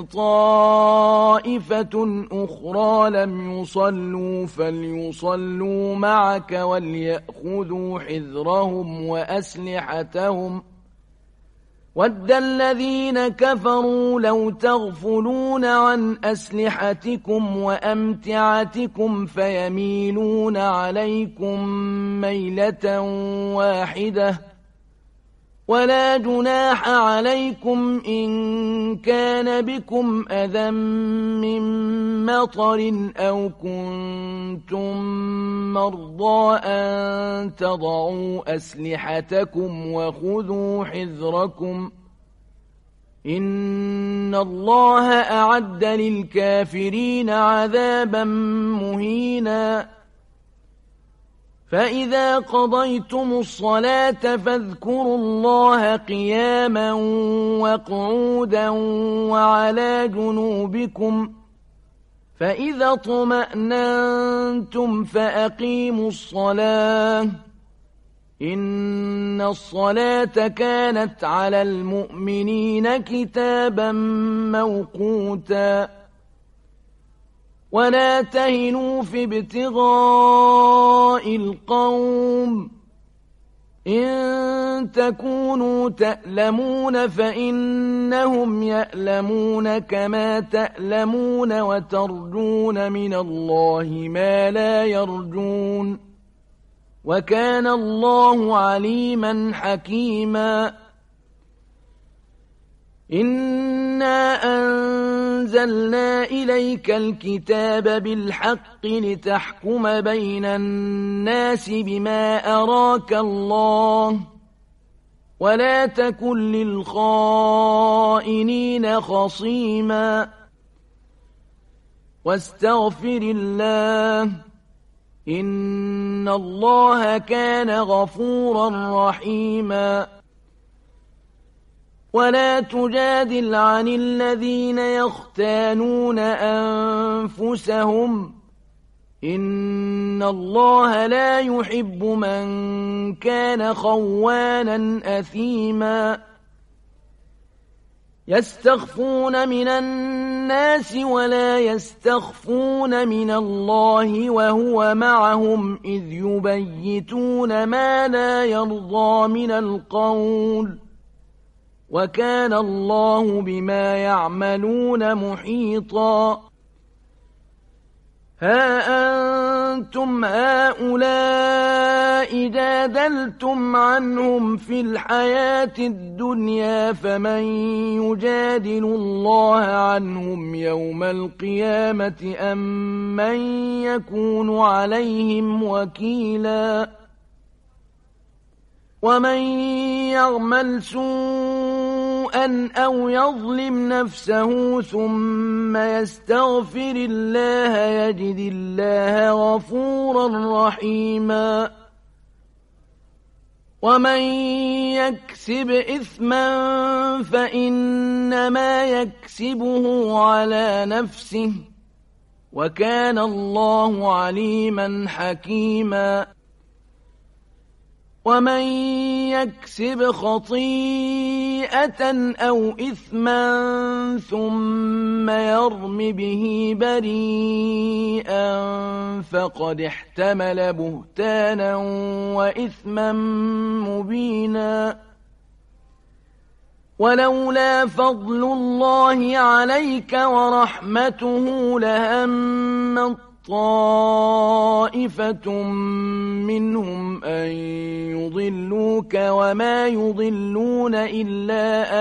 طائفة أخرى لم يصلوا فليصلوا معك وليأخذوا حذرهم وأسلحتهم وَدَّ الَّذِينَ كَفَرُوا لَوْ تَغْفُلُونَ عَنْ أَسْلِحَتِكُمْ وَأَمْتِعَتِكُمْ فَيَمِيلُونَ عَلَيْكُمْ مَيْلَةً وَاحِدَةً وَلَا جُنَاحَ عَلَيْكُمْ إِن كَانَ بِكُمْ أَذًى مِّن مَّطَرٍ أَوْ كُنتُم مَّرْضَىٰ أَن تَضَعُوا أَسْلِحَتَكُمْ وَخُذُوا حِذْرَكُمْ إِنَّ اللَّهَ أَعَدَّ لِلْكَافِرِينَ عَذَابًا مُّهِينًا فإذا قضيتم الصلاة فاذكروا الله قياما وقعودا وعلى جنوبكم فإذا اطمأننتم فأقيموا الصلاة إن الصلاة كانت على المؤمنين كتابا موقوتا ولا تهنوا في ابتغاء القوم إن تكونوا تألمون فإنهم يألمون كما تألمون وترجون من الله ما لا يرجون وكان الله عليما حكيما إنا أنزلنا إليك الكتاب بالحق لتحكم بين الناس بما أراك الله ولا تكن للخائنين خصيما واستغفر الله إن الله كان غفورا رحيما ولا تجادل عن الذين يختانون أنفسهم إن الله لا يحب من كان خوانا أثيما يستخفون من الناس ولا يستخفون من الله وهو معهم إذ يبيتون ما لا يرضى من القول وكان الله بما يعملون محيطا ها أنتم هؤلاء جادلتم عنهم في الحياة الدنيا فمن يجادل الله عنهم يوم القيامة أم من يكون عليهم وكيلا ومن يعمل سوءا أو يظلم نفسه ثم يستغفر الله يجد الله غفورا رحيما ومن يكسب إثما فإنما يكسبه على نفسه وكان الله عليما حكيما ومن يكسب خطيئة أو إثما ثم يرم به بريئا فقد احتمل بهتانا وإثما مبينا ولولا فضل الله عليك ورحمته لهم طائفة منهم أن يضلوك وما يضلون إلا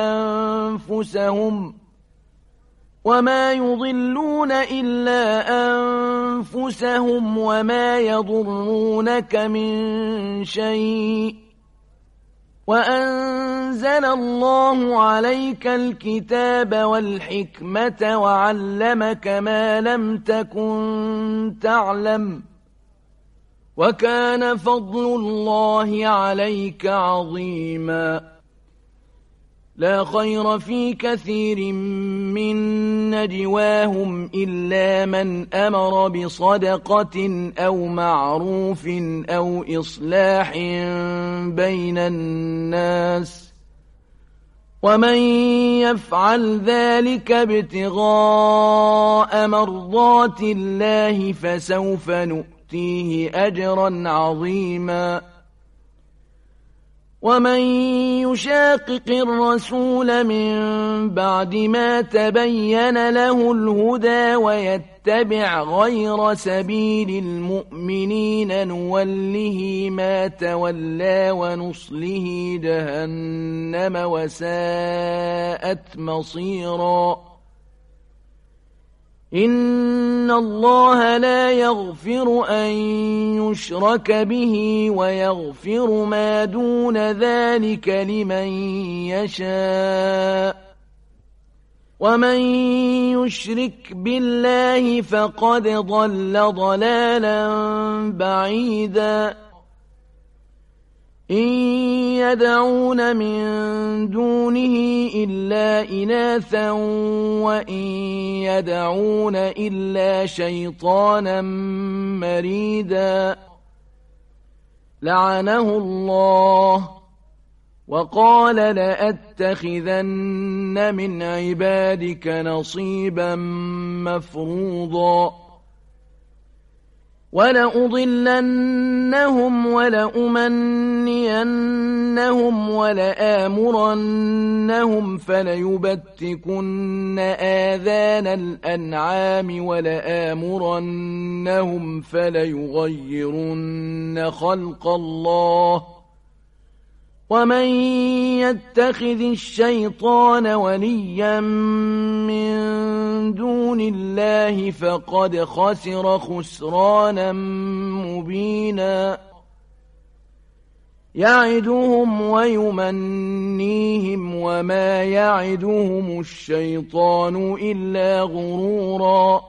أنفسهم وما يضرونك من شيء وأنزل الله عليك الكتاب والحكمة وعلمك ما لم تكن تعلم وكان فضل الله عليك عظيما لا خير في كثير من نجواهم إلا من أمر بصدقة أو معروف أو إصلاح بين الناس ومن يفعل ذلك ابتغاء مرضات الله فسوف نؤتيه أجرا عظيما ومن يشاقق الرسول من بعد ما تبين له الهدى ويتبع غير سبيل المؤمنين نوله ما تولى ونصله جهنم وساءت مصيرا إن الله لا يغفر أن يشرك به ويغفر ما دون ذلك لمن يشاء ومن يشرك بالله فقد ضل ضلالا بعيدا إن يدعون من دونه إلا إناثا وإن يدعون إلا شيطانا مريدا لعنه الله وقال لأتخذن من عبادك نصيبا مفروضا ولأضلنهم ولأمنينهم ولآمرنهم فليبتكن آذان الأنعام ولآمرنهم فليغيرن خلق الله ومن يتخذ الشيطان وليا من دون الله فقد خسر خسرانا مبينا يعدهم ويمنيهم وما يعدهم الشيطان إلا غرورا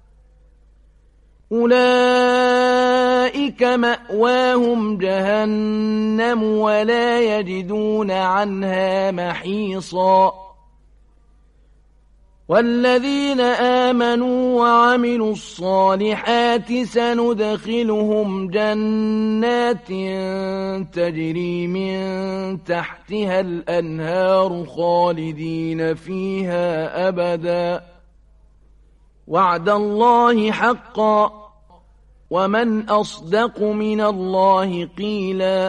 أولئك مأواهم جهنم ولا يجدون عنها محيصا والذين آمنوا وعملوا الصالحات سندخلهم جنات تجري من تحتها الأنهار خالدين فيها أبدا وعد الله حقا ومن أصدق من الله قيلا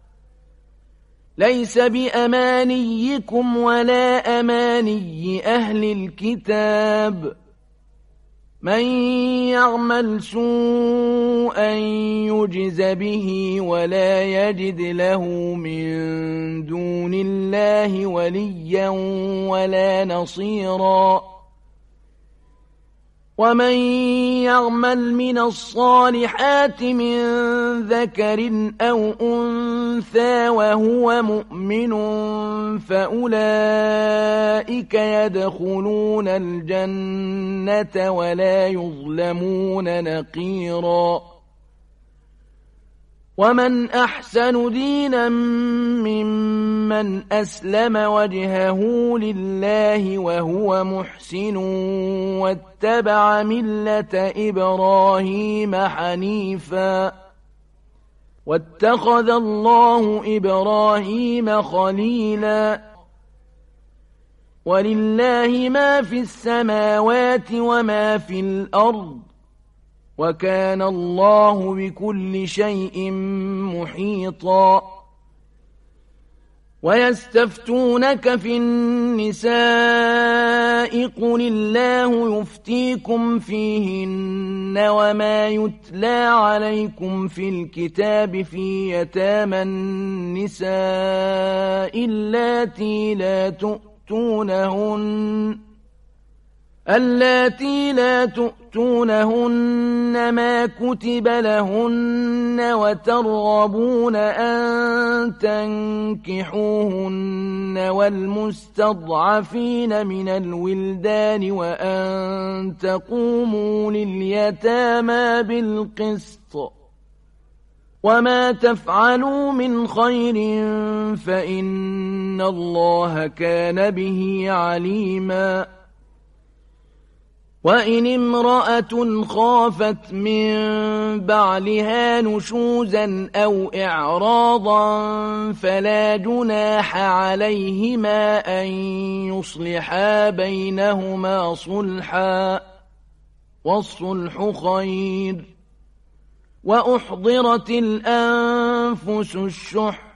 ليس بأمانيكم ولا أماني أهل الكتاب من يعمل سوءا يجز به ولا يجد له من دون الله وليا ولا نصيرا ومن يعمل من الصالحات من ذكر أو أنثى وهو مؤمن فأولئك يدخلون الجنة ولا يظلمون نقيرا ومن أحسن دينا ممن أسلم وجهه لله وهو محسن واتبع ملة إبراهيم حنيفا واتخذ الله إبراهيم خليلا ولله ما في السماوات وما في الأرض وكان الله بكل شيء محيطا ويستفتونك في النساء قل الله يفتيكم فيهن وما يتلى عليكم في الكتاب في يتامى النساء اللاتي لا تؤتونهن ما كتب لهن وترغبون أن تنكحوهن والمستضعفين من الولدان وأن تقوموا لليتامى بالقسط وما تفعلوا من خير فإن الله كان به عليما وإن امرأة خافت من بعلها نشوزا أو إعراضا فلا جناح عليهما أن يصلحا بينهما صلحا والصلح خير وأحضرت الأنفس الشح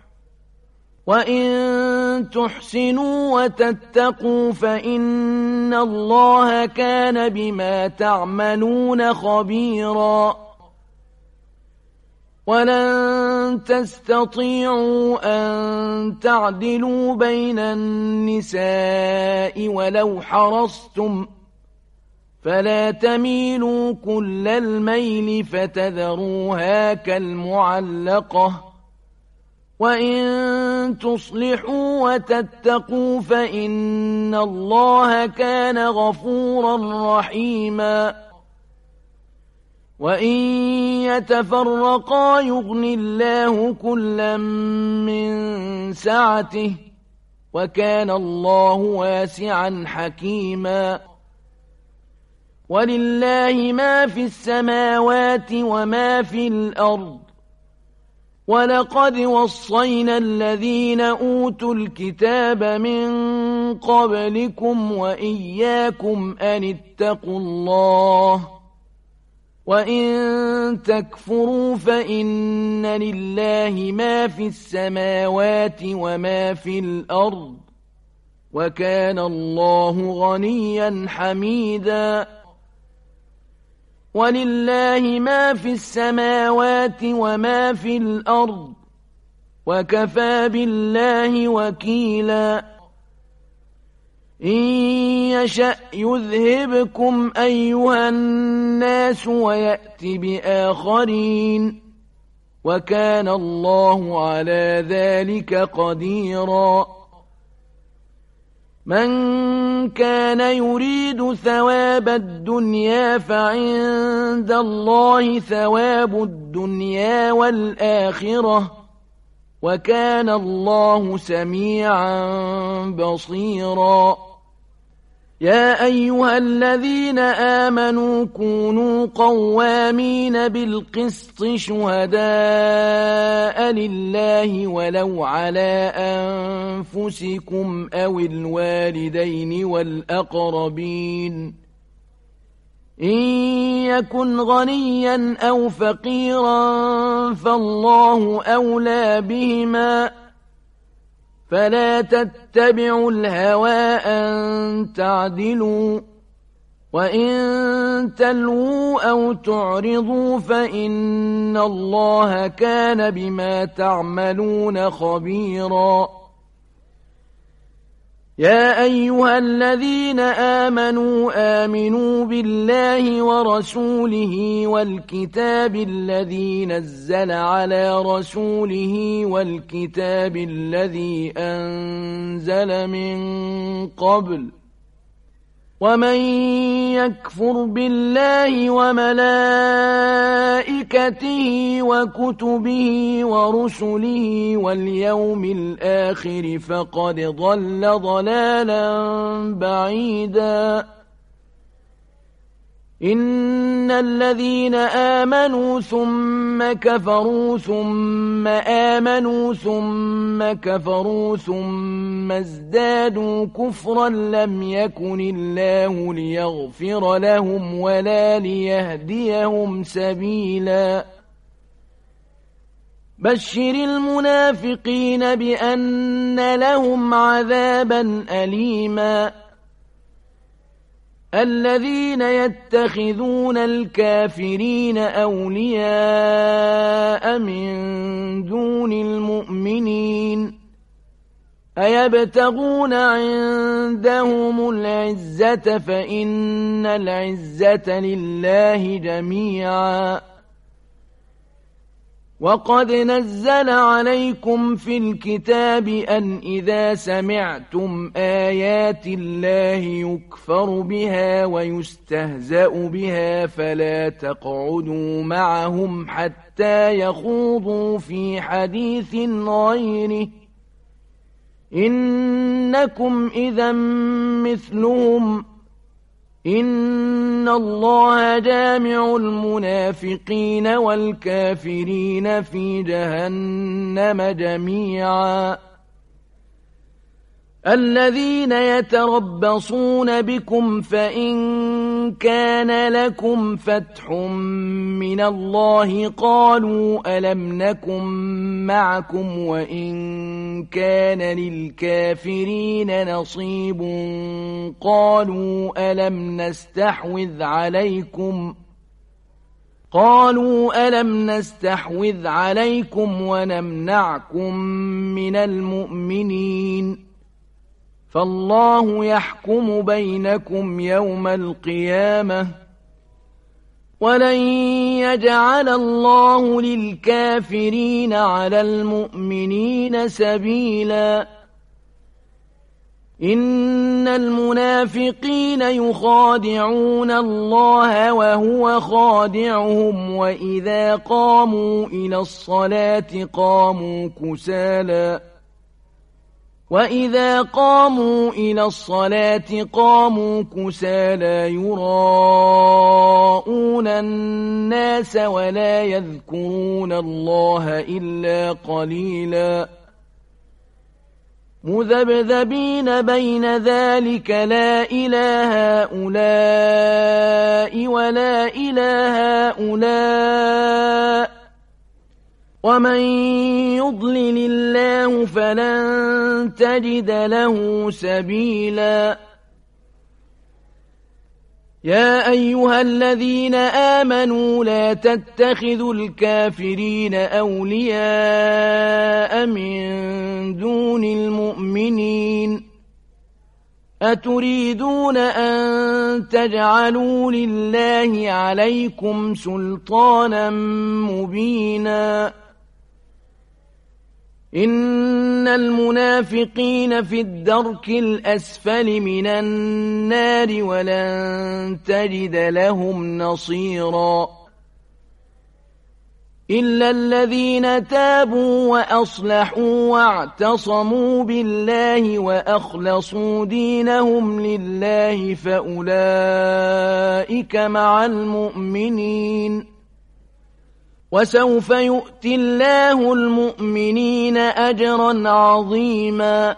وإن تحسنوا وتتقوا فإن الله كان بما تعملون خبيرا ولن تستطيعوا أن تعدلوا بين النساء ولو حرصتم فلا تميلوا كل الميل فتذروها كالمعلقة وإن تصلحوا وتتقوا فإن الله كان غفورا رحيما وإن يتفرقا يغن الله كلا من سعته وكان الله واسعا حكيما ولله ما في السماوات وما في الأرض ولقد وصينا الذين أوتوا الكتاب من قبلكم وإياكم أن اتقوا الله وإن تكفروا فإن لله ما في السماوات وما في الأرض وكان الله غنيا حميدا ولله ما في السماوات وما في الأرض وكفى بالله وكيلا إن يشأ يذهبكم أيها الناس ويأت بآخرين وكان الله على ذلك قديرا من كان يريد ثواب الدنيا فعند الله ثواب الدنيا والآخرة وكان الله سميعا بصيرا يا أيها الذين آمنوا كونوا قوامين بالقسط شهداء لله ولو على أنفسكم أو الوالدين والأقربين إن يكن غنيا أو فقيرا فالله أولى بهما فلا تتبعوا الهوى أن تعدلوا وإن تلووا أو تعرضوا فإن الله كان بما تعملون خبيرا يا أيها الذين آمنوا بالله ورسوله والكتاب الذي نزل على رسوله والكتاب الذي أنزل من قبل ومن يكفر بالله وملائكته وكتبه ورسله واليوم الآخر فقد ضل ضلالا بعيدا إن الذين آمنوا ثم كفروا ثم آمنوا ثم كفروا ثم ازدادوا كفرا لم يكن الله ليغفر لهم ولا ليهديهم سبيلا بشر المنافقين بأن لهم عذابا أليما الذين يتخذون الكافرين أولياء من دون المؤمنين أيبتغون عندهم العزة فإن العزة لله جميعا وقد نزل عليكم في الكتاب أن إذا سمعتم آيات الله يكفر بها ويستهزأ بها فلا تقعدوا معهم حتى يخوضوا في حديث غيره إنكم إذا مثلهم إن الله جامع المنافقين والكافرين في جهنم جميعا الذين يتربصون بكم فإن كان لكم فتح من الله قالوا ألم نكن معكم وإن كان للكافرين نصيب قالوا ألم نستحوذ عليكم ونمنعكم من المؤمنين فالله يحكم بينكم يوم القيامة ولن يجعل الله للكافرين على المؤمنين سبيلا إن المنافقين يخادعون الله وهو خادعهم وإذا قاموا إلى الصلاة قاموا كسالى يراءون الناس ولا يذكرون الله إلا قليلا مذبذبين بين ذلك لا إله هؤلاء ولا إله هؤلاء ومن يضلل الله فلن تجد له سبيلا يا أيها الذين آمنوا لا تتخذوا الكافرين أولياء من دون المؤمنين أتريدون أن تجعلوا لله عليكم سلطانا مبينا إن المنافقين في الدرك الأسفل من النار ولن تجد لهم نصيرا إلا الذين تابوا وأصلحوا واعتصموا بالله وأخلصوا دينهم لله فأولئك مع المؤمنين وسوف يؤتي الله المؤمنين أجرا عظيما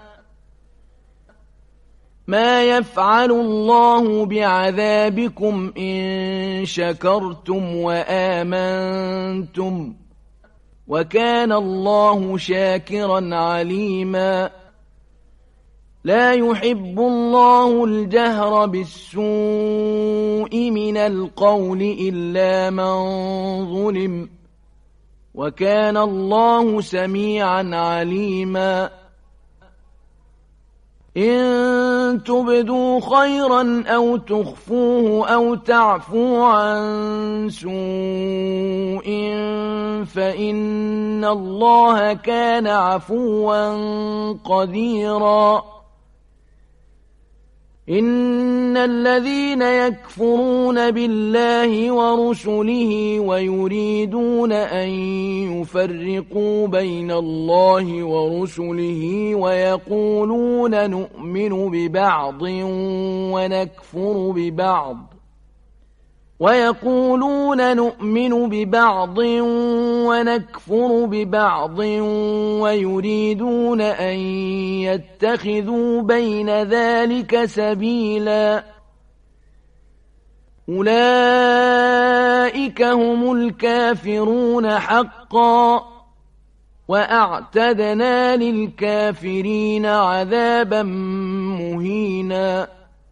ما يفعل الله بعذابكم إن شكرتم وآمنتم وكان الله شاكرا عليما لا يحب الله الجهر بالسوء من القول إلا من ظلم وكان الله سميعا عليما إن تبدوا خيرا أو تخفوه أو تعفوا عن سوء فإن الله كان عفوا قديرا إن الذين يكفرون بالله ورسله ويريدون أن يفرقوا بين الله ورسله ويقولون نؤمن ببعض ونكفر ببعض ويريدون أن يتخذوا بين ذلك سبيلا أولئك هم الكافرون حقا وأعتدنا للكافرين عذابا مهينا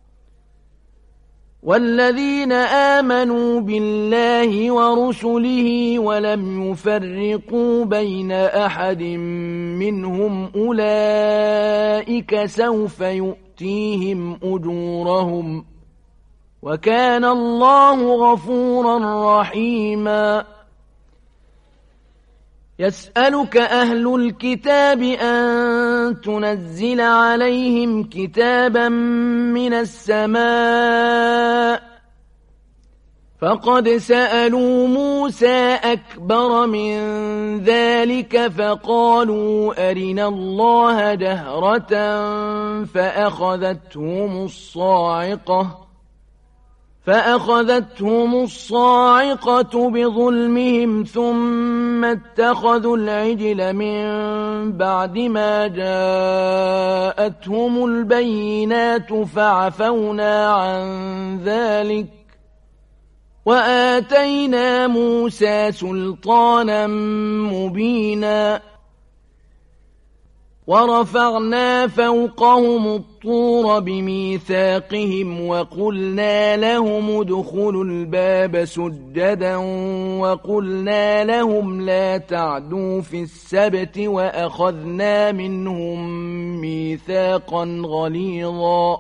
والذين آمنوا بالله ورسله ولم يفرقوا بين أحد منهم أولئك سوف يؤتيهم أجورهم وكان الله غفورا رحيما يسألك أهل الكتاب أن تنزل عليهم كتابا من السماء فقد سألوا موسى أكبر من ذلك فقالوا أرنا الله جهرة فأخذتهم الصاعقة بظلمهم ثم اتخذوا العجل من بعد ما جاءتهم البينات فعفونا عن ذلك وآتينا موسى سلطانا مبينا ورفعنا فوقهم الطور بميثاقهم وقلنا لهم ادخلوا الباب سجدا وقلنا لهم لا تعدوا في السبت وأخذنا منهم ميثاقا غليظا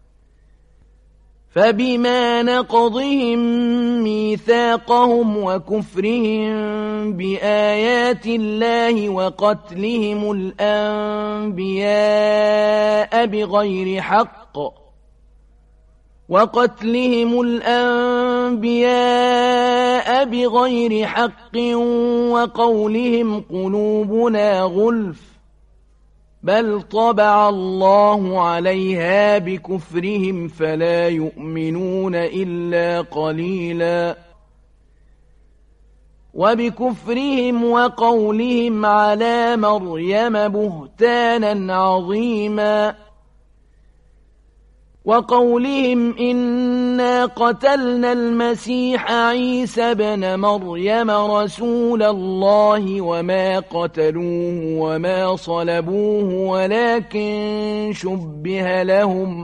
فبما نقضهم ميثاقهم وكفرهم بآيات الله وقتلهم الأنبياء بغير حق وقولهم قلوبنا غلف بل طبع الله عليها بكفرهم فلا يؤمنون إلا قليلا وبكفرهم وقولهم على مريم بهتانا عظيما وقولهم إنا قتلنا المسيح عيسى بن مريم رسول الله وما قتلوه وما صلبوه ولكن شبه لهم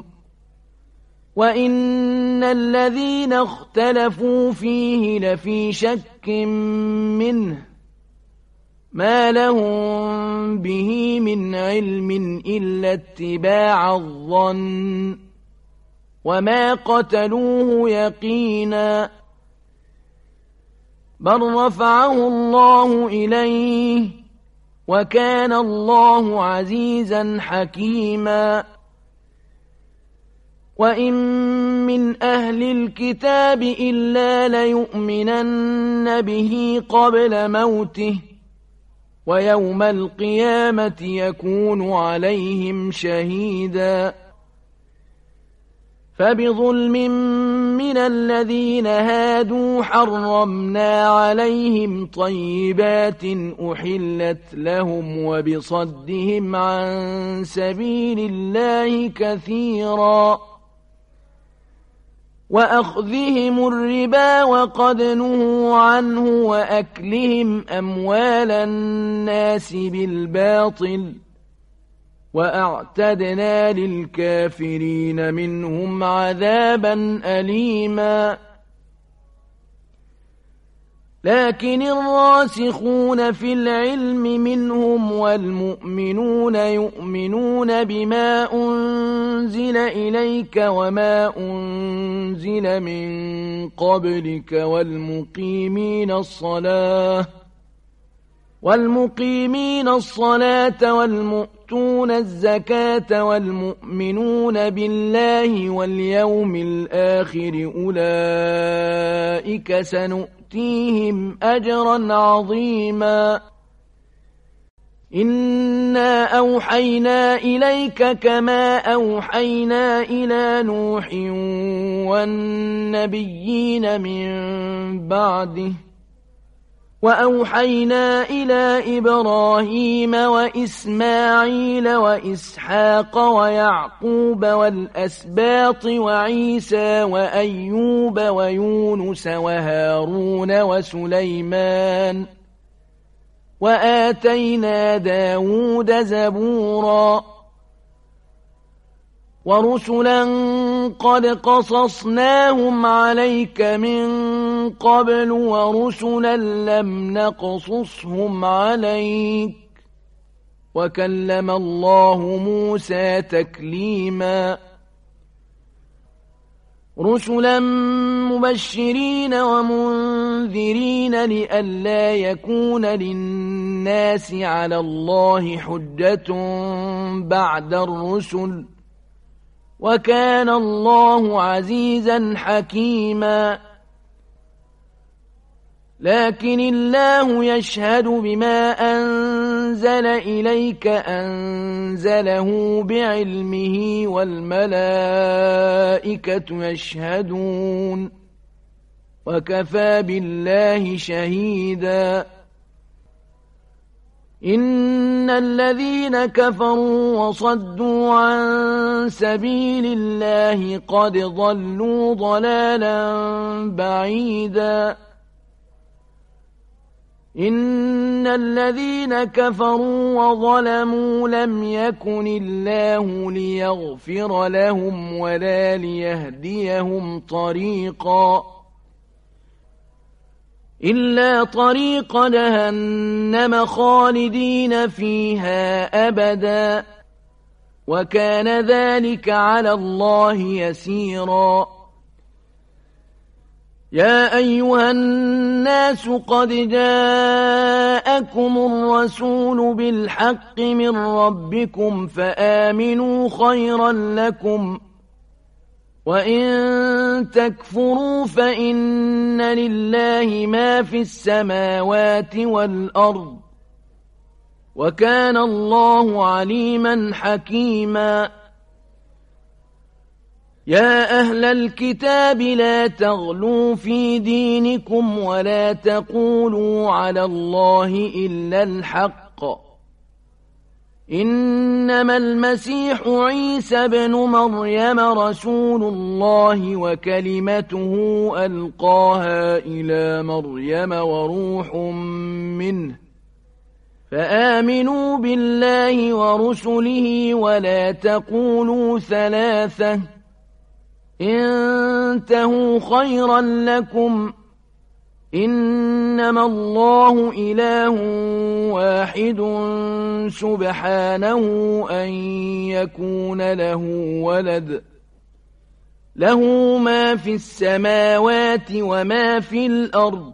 وإن الذين اختلفوا فيه لفي شك منه ما لهم به من علم إلا اتباع الظن وما قتلوه يقينا بل رفعه الله إليه وكان الله عزيزا حكيما وإن من أهل الكتاب إلا ليؤمنن به قبل موته ويوم القيامة يكون عليهم شهيدا فبظلم من الذين هادوا حرمنا عليهم طيبات أحلت لهم وبصدهم عن سبيل الله كثيرا وأخذهم الربا وقد نهوا عنه وأكلهم أموال الناس بالباطل وأعتدنا للكافرين منهم عذابا أليما لكن الراسخون في العلم منهم والمؤمنون يؤمنون بما أنزل إليك وما أنزل من قبلك والمقيمين الصلاة والمؤتون الزكاة والمؤمنون بالله واليوم الآخر أولئك سنؤتيهم أجرا عظيما إنا أوحينا إليك كما أوحينا إلى نوح والنبيين من بعده وأوحينا إلى إبراهيم وإسماعيل وإسحاق ويعقوب والأسباط وعيسى وأيوب ويونس وهارون وسليمان وآتينا داود زبورا ورسلا قد قصصناهم عليك من قبل ورسلا لم نقصصهم عليك وكلم الله موسى تكليما رسلا مبشرين ومنذرين لئلا يكون للناس على الله حجة بعد الرسل وكان الله عزيزا حكيما لكن الله يشهد بما أنزل إليك أنزله بعلمه والملائكة يشهدون وكفى بالله شهيدا إن الذين كفروا وصدوا عن سبيل الله قد ضلوا ضلالا بعيدا إن الذين كفروا وظلموا لم يكن الله ليغفر لهم ولا ليهديهم طريقا إلا طريق جهنم خالدين فيها أبدا وكان ذلك على الله يسيرا يا أيها الناس قد جاءكم الرسول بالحق من ربكم فآمنوا خيرا لكم وإن تكفروا فإن لله ما في السماوات والأرض وكان الله عليما حكيما يا أهل الكتاب لا تغلوا في دينكم ولا تقولوا على الله إلا الحق إنما المسيح عيسى بن مريم رسول الله وكلمته ألقاها إلى مريم وروح منه فآمنوا بالله ورسله ولا تقولوا ثلاثة انتهوا خيرا لكم إنما الله إله واحد سبحانه أن يكون له ولد له ما في السماوات وما في الأرض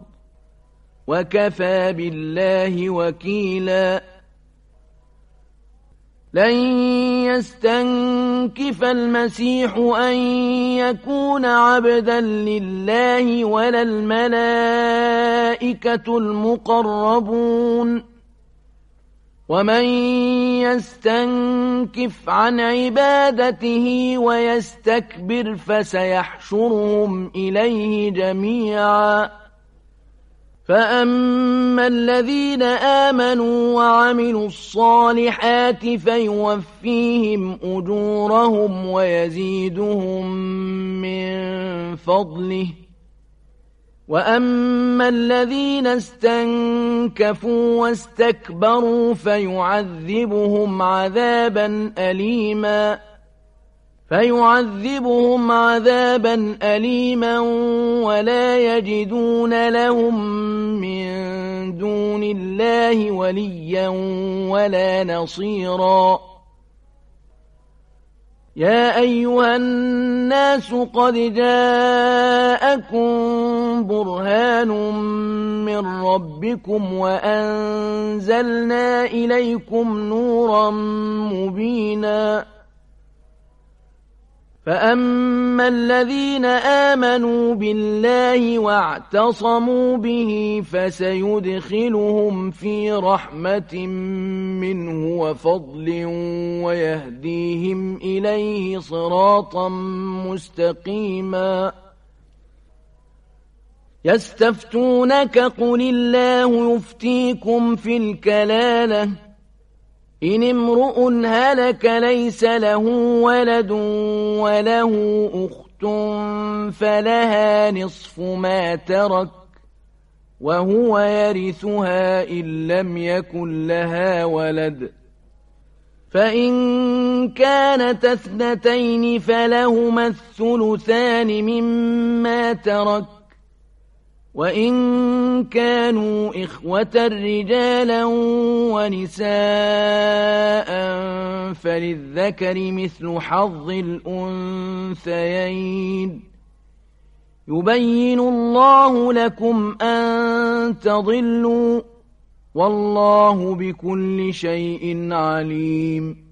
وكفى بالله وكيلا لن يستنكف المسيح أن يكون عبدا لله ولا الملائكة المقربون ومن يستنكف عن عبادته ويستكبر فسيحشرهم إليه جميعا فأما الذين آمنوا وعملوا الصالحات فيوفيهم أجورهم ويزيدهم من فضله وأما الذين استنكفوا واستكبروا فيعذبهم عذابا أليما ولا يجدون لهم من دون الله وليا ولا نصيرا يا أيها الناس قد جاءكم برهان من ربكم وأنزلنا إليكم نورا مبينا فأما الذين آمنوا بالله واعتصموا به فسيدخلهم في رحمة منه وفضل ويهديهم إليه صراطا مستقيما يستفتونك قل الله يفتيكم في الكلالة إن امرؤ هلك ليس له ولد وله أخت فلها نصف ما ترك وهو يرثها إن لم يكن لها ولد فإن كانت اثنتين فلهما الثلثان مما ترك وإن كانوا إخوة رجالا ونساء فللذكر مثل حظ الأنثيين يبين الله لكم أن تضلوا والله بكل شيء عليم